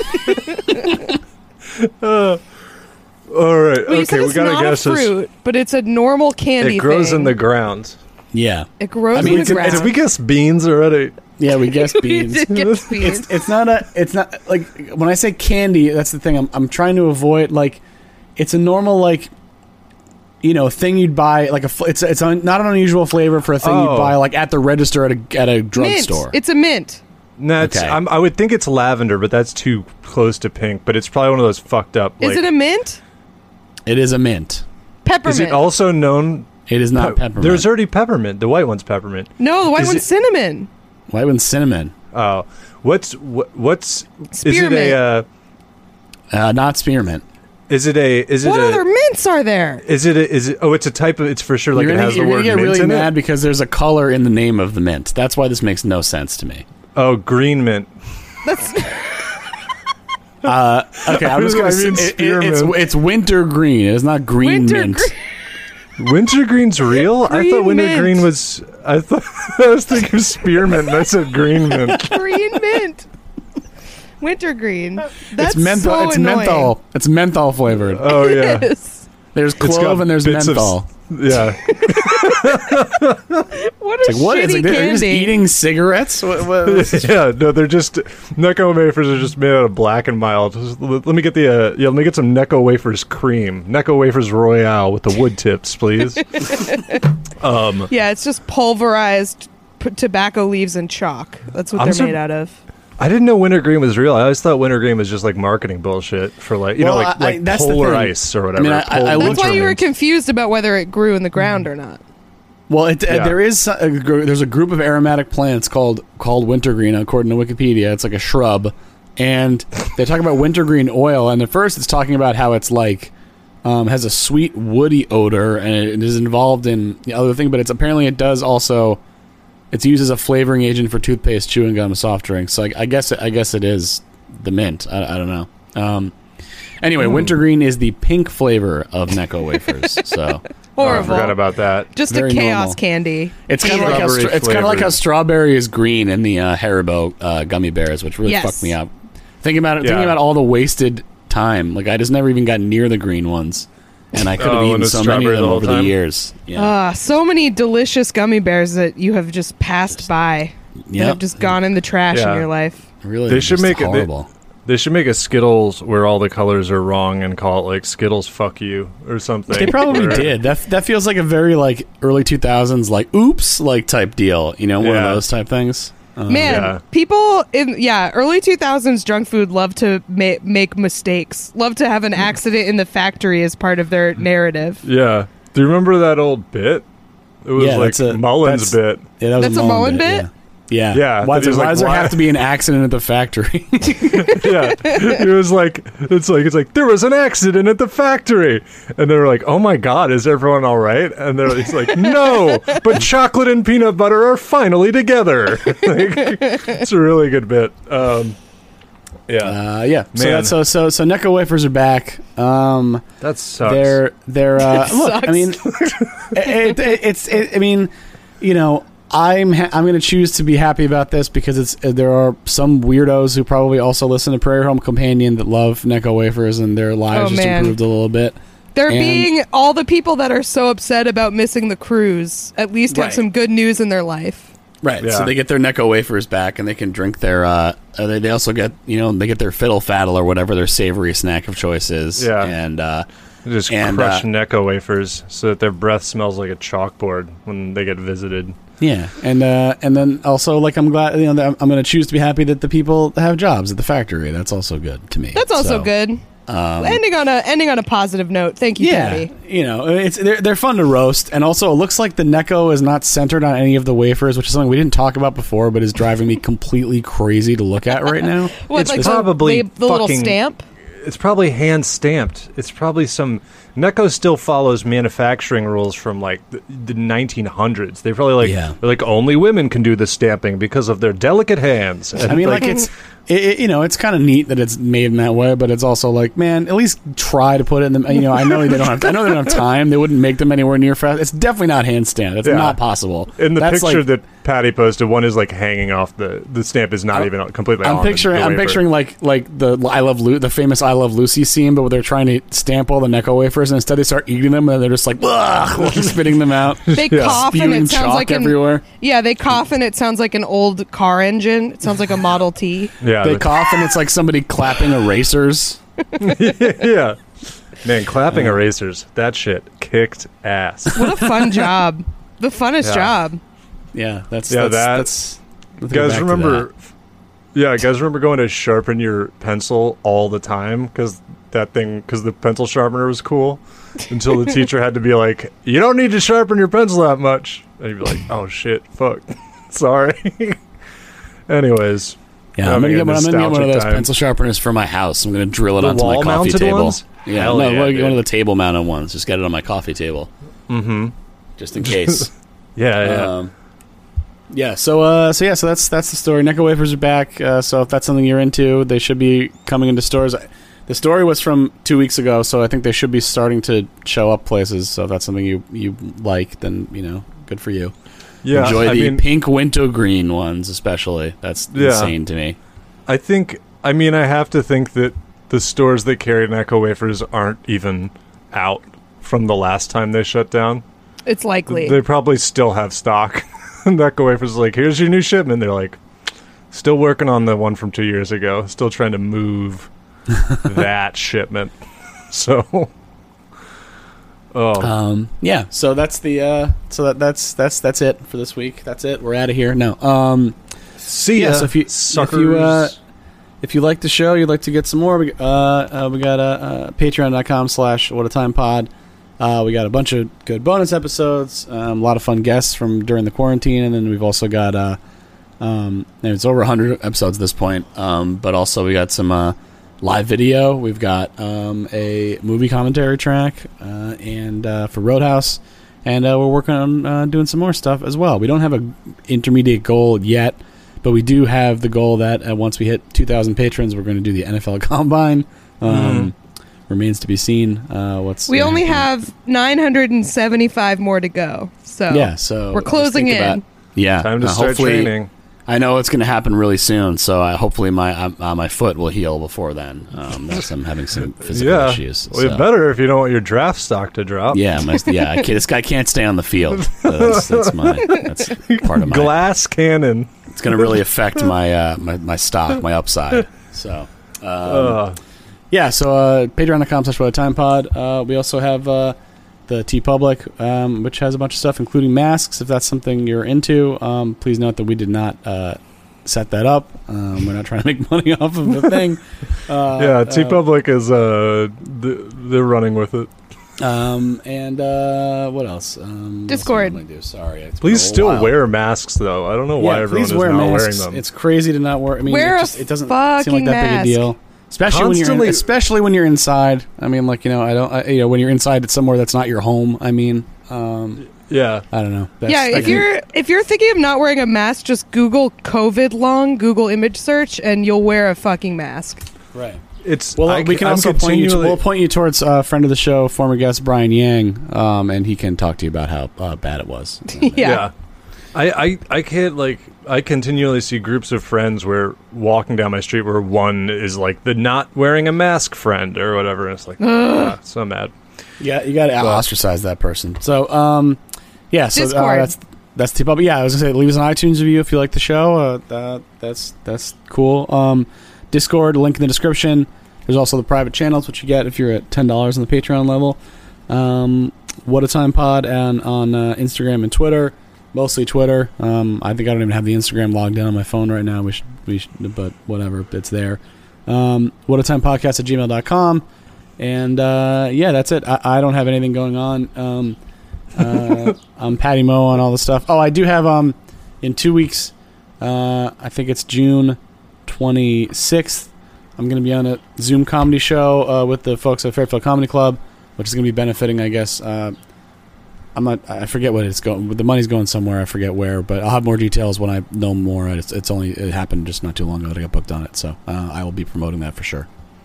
All right. Well, you said Okay, we it's gotta not guess a this. fruit, but it's a normal candy. It grows thing. in the ground. Yeah. It grows I mean, in it's- the ground. Did we guess beans already? Yeah, we guessed We beans. did guess beans. It's not like when I say candy. That's the thing. I'm trying to avoid like it's a normal like thing you'd buy like it's not an unusual flavor for a thing you'd Oh. buy like at the register at a mint. drugstore. It's a mint. No, it's, Okay. I would think it's lavender, but that's too close to pink. But it's probably one of those fucked up. Is it a mint? It is a mint. Peppermint. Is it also known? It is not peppermint. There's already peppermint. The white one's peppermint. No, the white Is one's it- cinnamon. White one's cinnamon. Oh, what's is it Spearmint. a Not spearmint. is it What other mints are there? is it oh, it's a type of, it's for sure like You're it gonna, has the you're gonna word get mint really in mad it. because there's a color in the name of the mint. That's why this makes no sense to me. Oh, green mint. That's Okay, I'm just gonna I mean say spearmint. it's winter green. It is not green Winter mint. green. Wintergreen's real? I Green thought wintergreen mint. was. I thought I was thinking spearmint, and I said green mint. green mint. Wintergreen. That's It's menthol. so it's annoying. menthol. It's menthol flavored. Oh yeah. Yes. There's It's got clove and there's bits of- menthol. Yeah. What a Like what? It's shitty like they're just candy. eating cigarettes. What? Yeah, no, they're just Necco wafers are just made out of Black and Mild. Let me get the let me get some Necco wafers cream, Necco wafers Royale with the wood tips, please. Yeah, it's just pulverized tobacco leaves and chalk. That's what I'm they're sur- made out of. I didn't know wintergreen was real. I always thought wintergreen was just like marketing bullshit for like you know Well, like that's the polar thing. ice or whatever. I mean, I That's why you were Wintermint. confused about whether it grew in the ground or not. Well, Yeah. there's a group of aromatic plants called wintergreen according to Wikipedia. It's like a shrub, and they talk about wintergreen oil. And at first, it's talking about how it's like has a sweet woody odor, and it is involved in the other thing. But it's apparently it does also. It's used as a flavoring agent for toothpaste, chewing gum, soft drinks. So I guess it is the mint. I don't know. Anyway, wintergreen is the pink flavor of Necco wafers. So Oh, I Horrible. forgot about that. Just Very a chaos normal. candy. it's kind of like Strawberry it's kind of like how flavored. strawberry is green in the Haribo gummy bears, which really Yes. fucked me up. Thinking about Yeah. all the wasted time. Like I just never even got near the green ones, and I could have Oh, and eaten the so many of strawberry them the whole over the time? years. Yeah, So many delicious gummy bears that you have just passed by. That Yep. have just gone in the trash Yeah. in your life. really. They should just make it- they- horrible. They should make a Skittles where all the colors are wrong and call it like Skittles fuck you or something. They probably Or- did. That feels like a very like early 2000s like oops like type deal. You know, one of Yeah. those type things. Man, Yeah. people in early 2000s junk food love to make mistakes. Love to have an accident in the factory as part of their narrative. Yeah. Do you remember that old bit? It was Yeah, like that's a- Mullen's that's- bit. Yeah, that was That's a Mullen bit? Yeah. Yeah. Yeah, Why, that he was why like, does there why- have to be an accident at the factory? Yeah. It was like it's like there was an accident at the factory. And they were like, "Oh my god, is everyone all right?" And it's like, "No, but chocolate and peanut butter are finally together." Like, it's a really good bit. Yeah. Yeah. Man. So Necco wafers are back. That sucks. They're look. sucks. I mean, I mean, you know, I'm going to choose to be happy about this because there are some weirdos who probably also listen to Prairie Home Companion that love Necco wafers and their lives Oh, just man. improved a little bit. They're And- being all the people that are so upset about missing the cruise. At least have Right. some good news in their life. Right. Yeah. So they get their Necco wafers back and they can drink their. They also get they get their fiddle faddle or whatever their savory snack of choice is. Yeah. And They just and, crush Necco wafers so that their breath smells like a chalkboard when they get visited. yeah, and then also like I'm glad that I'm going to choose to be happy that the people have jobs at the factory. That's also good to me. That's also So, good. Ending on a positive note. Thank you, Yeah, Patty. they're fun to roast, and also it looks like the Necco is not centered on any of the wafers, which is something we didn't talk about before, but is driving me completely crazy to look at right now. What, It's like probably the little fucking- stamp? It's probably hand stamped. It's probably some Necco still follows manufacturing rules from like the 1900s. They probably like Yeah. they're like only women can do the stamping because of their delicate hands. And I mean, like it's it's kind of neat that it's made in that way, but it's also like, man, at least try to put it in the. I know they don't have. I know they don't have time. They wouldn't make them anywhere near fast. It's definitely not hand stamped. It's Yeah. not possible. in the That's picture like, that Patty posted, one is like hanging off the stamp is not even completely on I'm picturing. the I'm wafer. picturing like the the famous I Love Lucy scene, but where they're trying to stamp all the Necco wafers, and instead they start eating them, and they're just like, ugh, spitting them out. They cough and Spewing it sounds chalk like everywhere. Yeah, they cough and it sounds like an old car engine. It sounds like a Model T. Yeah, They cough, and it's like somebody clapping erasers. yeah. Man, clapping erasers. That shit kicked ass. What a fun job. The funnest Yeah. job. Yeah, that's Yeah, that's. let's go Guys, back to remember? Yeah, guys, remember going to sharpen your pencil all the time because the pencil sharpener was cool until the teacher had to be like, "You don't need to sharpen your pencil that much," and you'd be like, "Oh shit, fuck, sorry." Anyways, Yeah, I'm gonna having a get one of those nostalgic time. pencil sharpeners for my house. I'm gonna drill it The onto my coffee wall-mounted table. ones? Yeah, Hell no, yeah, one dude. of the table mounted ones. Just get it on my coffee table. Mm-hmm. Just in case. Yeah. So that's the story. Necco wafers are back. So if that's something you're into, they should be coming into stores. The story was from 2 weeks ago, so I think they should be starting to show up places. So if that's something you like, then good for you. Yeah, Enjoy I the mean, pink wintergreen ones, especially. That's Yeah. insane to me. I think I mean, I have to think that the stores that carry Necco wafers aren't even out from the last time they shut down. It's likely. They probably still have stock. Necco wafers is like, here's your new shipment. They're like, still working on the one from 2 years ago. Still trying to move that shipment. So, yeah. So that's the that's it for this week. That's it. We're out of here. No. See ya, so if you like the show, you'd like to get some more, we got patreon.com/whatatimepod. We got a bunch of good bonus episodes, a lot of fun guests from during the quarantine, and then we've also got it's over 100 episodes at this point, but also we got some live video. We've got a movie commentary track and for Roadhouse, and we're working on doing some more stuff as well. We don't have an intermediate goal yet, but we do have the goal that once we hit 2,000 patrons, we're going to do the NFL Combine. Remains to be seen. We only have 975 more to go. So yeah, so we're closing in. Time to start training. I know it's going to happen really soon, so hopefully my foot will heal before then. That's I'm having some physical issues. Well, it's better if you don't want your draft stock to drop. Yeah, this guy can't stay on the field. That's part of my glass cannon. It's going to really affect my stock, my upside. So, yeah. So patreon.com/whatatimepod. We also have the TeePublic, which has a bunch of stuff, including masks. If that's something you're into, please note that we did not set that up. We're not trying to make money off of the thing. TeePublic is they're running with it. And what else? Discord. Sorry. Please still wear masks, though. I don't know why everyone is not wearing them. It's crazy to not wear. I mean, it doesn't seem like that mask. big a deal. Especially when you're inside. I mean, like, when you're inside at somewhere that's not your home. I mean, yeah. I don't know. If you're thinking of not wearing a mask, just Google COVID long, Google image search, and you'll wear a fucking mask. Right. We can also point you towards a friend of the show, former guest Brian Yang, and he can talk to you about how bad it was. Yeah. I can't, I continually see groups of friends where walking down my street where one is like the not wearing a mask friend or whatever. And it's like, so mad. Yeah, you got to ostracize that person. So, so Discord. that's TeePublic. Yeah, I was gonna say, leave us an iTunes review if you like the show. That's cool. Discord, link in the description. There's also the private channels, which you get if you're at $10 on the Patreon level. What a Time Pod on Instagram and Twitter. Mostly Twitter. I think I don't even have the Instagram logged in on my phone right now. We should, but whatever, it's there. whatatimepodcast@gmail.com. And that's it. I don't have anything going on. I'm Patty Mo on all the stuff. Oh, I do have in 2 weeks. I think it's June 26th. I'm going to be on a Zoom comedy show with the folks at Fairfield Comedy Club, which is going to be benefiting, I guess. I forget what it's going. The money's going somewhere. I forget where, but I'll have more details when I know more. It happened just not too long ago to get booked on it, so I will be promoting that for sure.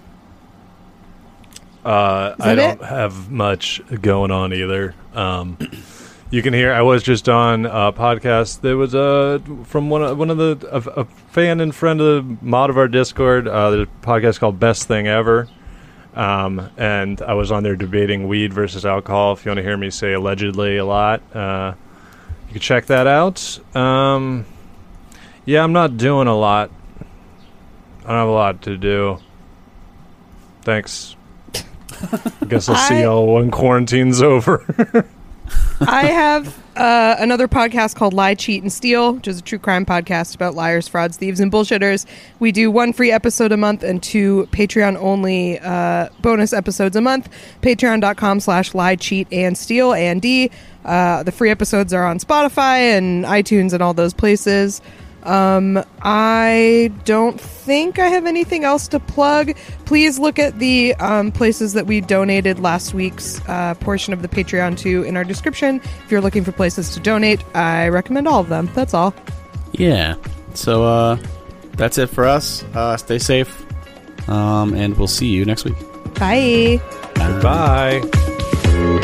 I don't have much going on either. You can hear. I was just on a podcast. There was from one of a fan and friend of the mod of our Discord. There's a podcast called Best Thing Ever. And I was on there debating weed versus alcohol. If you want to hear me say allegedly a lot, you can check that out. I'm not doing a lot. I don't have a lot to do. Thanks. I guess I'll see y'all when quarantine's over. I have another podcast called Lie, Cheat, and Steal, which is a true crime podcast about liars, frauds, thieves, and bullshitters. We do 1 free episode a month and 2 Patreon-only bonus episodes a month. Patreon.com/lie, cheat, and steal, and D. The free episodes are on Spotify and iTunes and all those places. I don't think I have anything else to plug. Please look at the places that we donated last week's portion of the Patreon to in our description. If you're looking for places to donate, I recommend all of them. That's all. Yeah. So that's it for us. Stay safe, and we'll see you next week. Bye. Bye.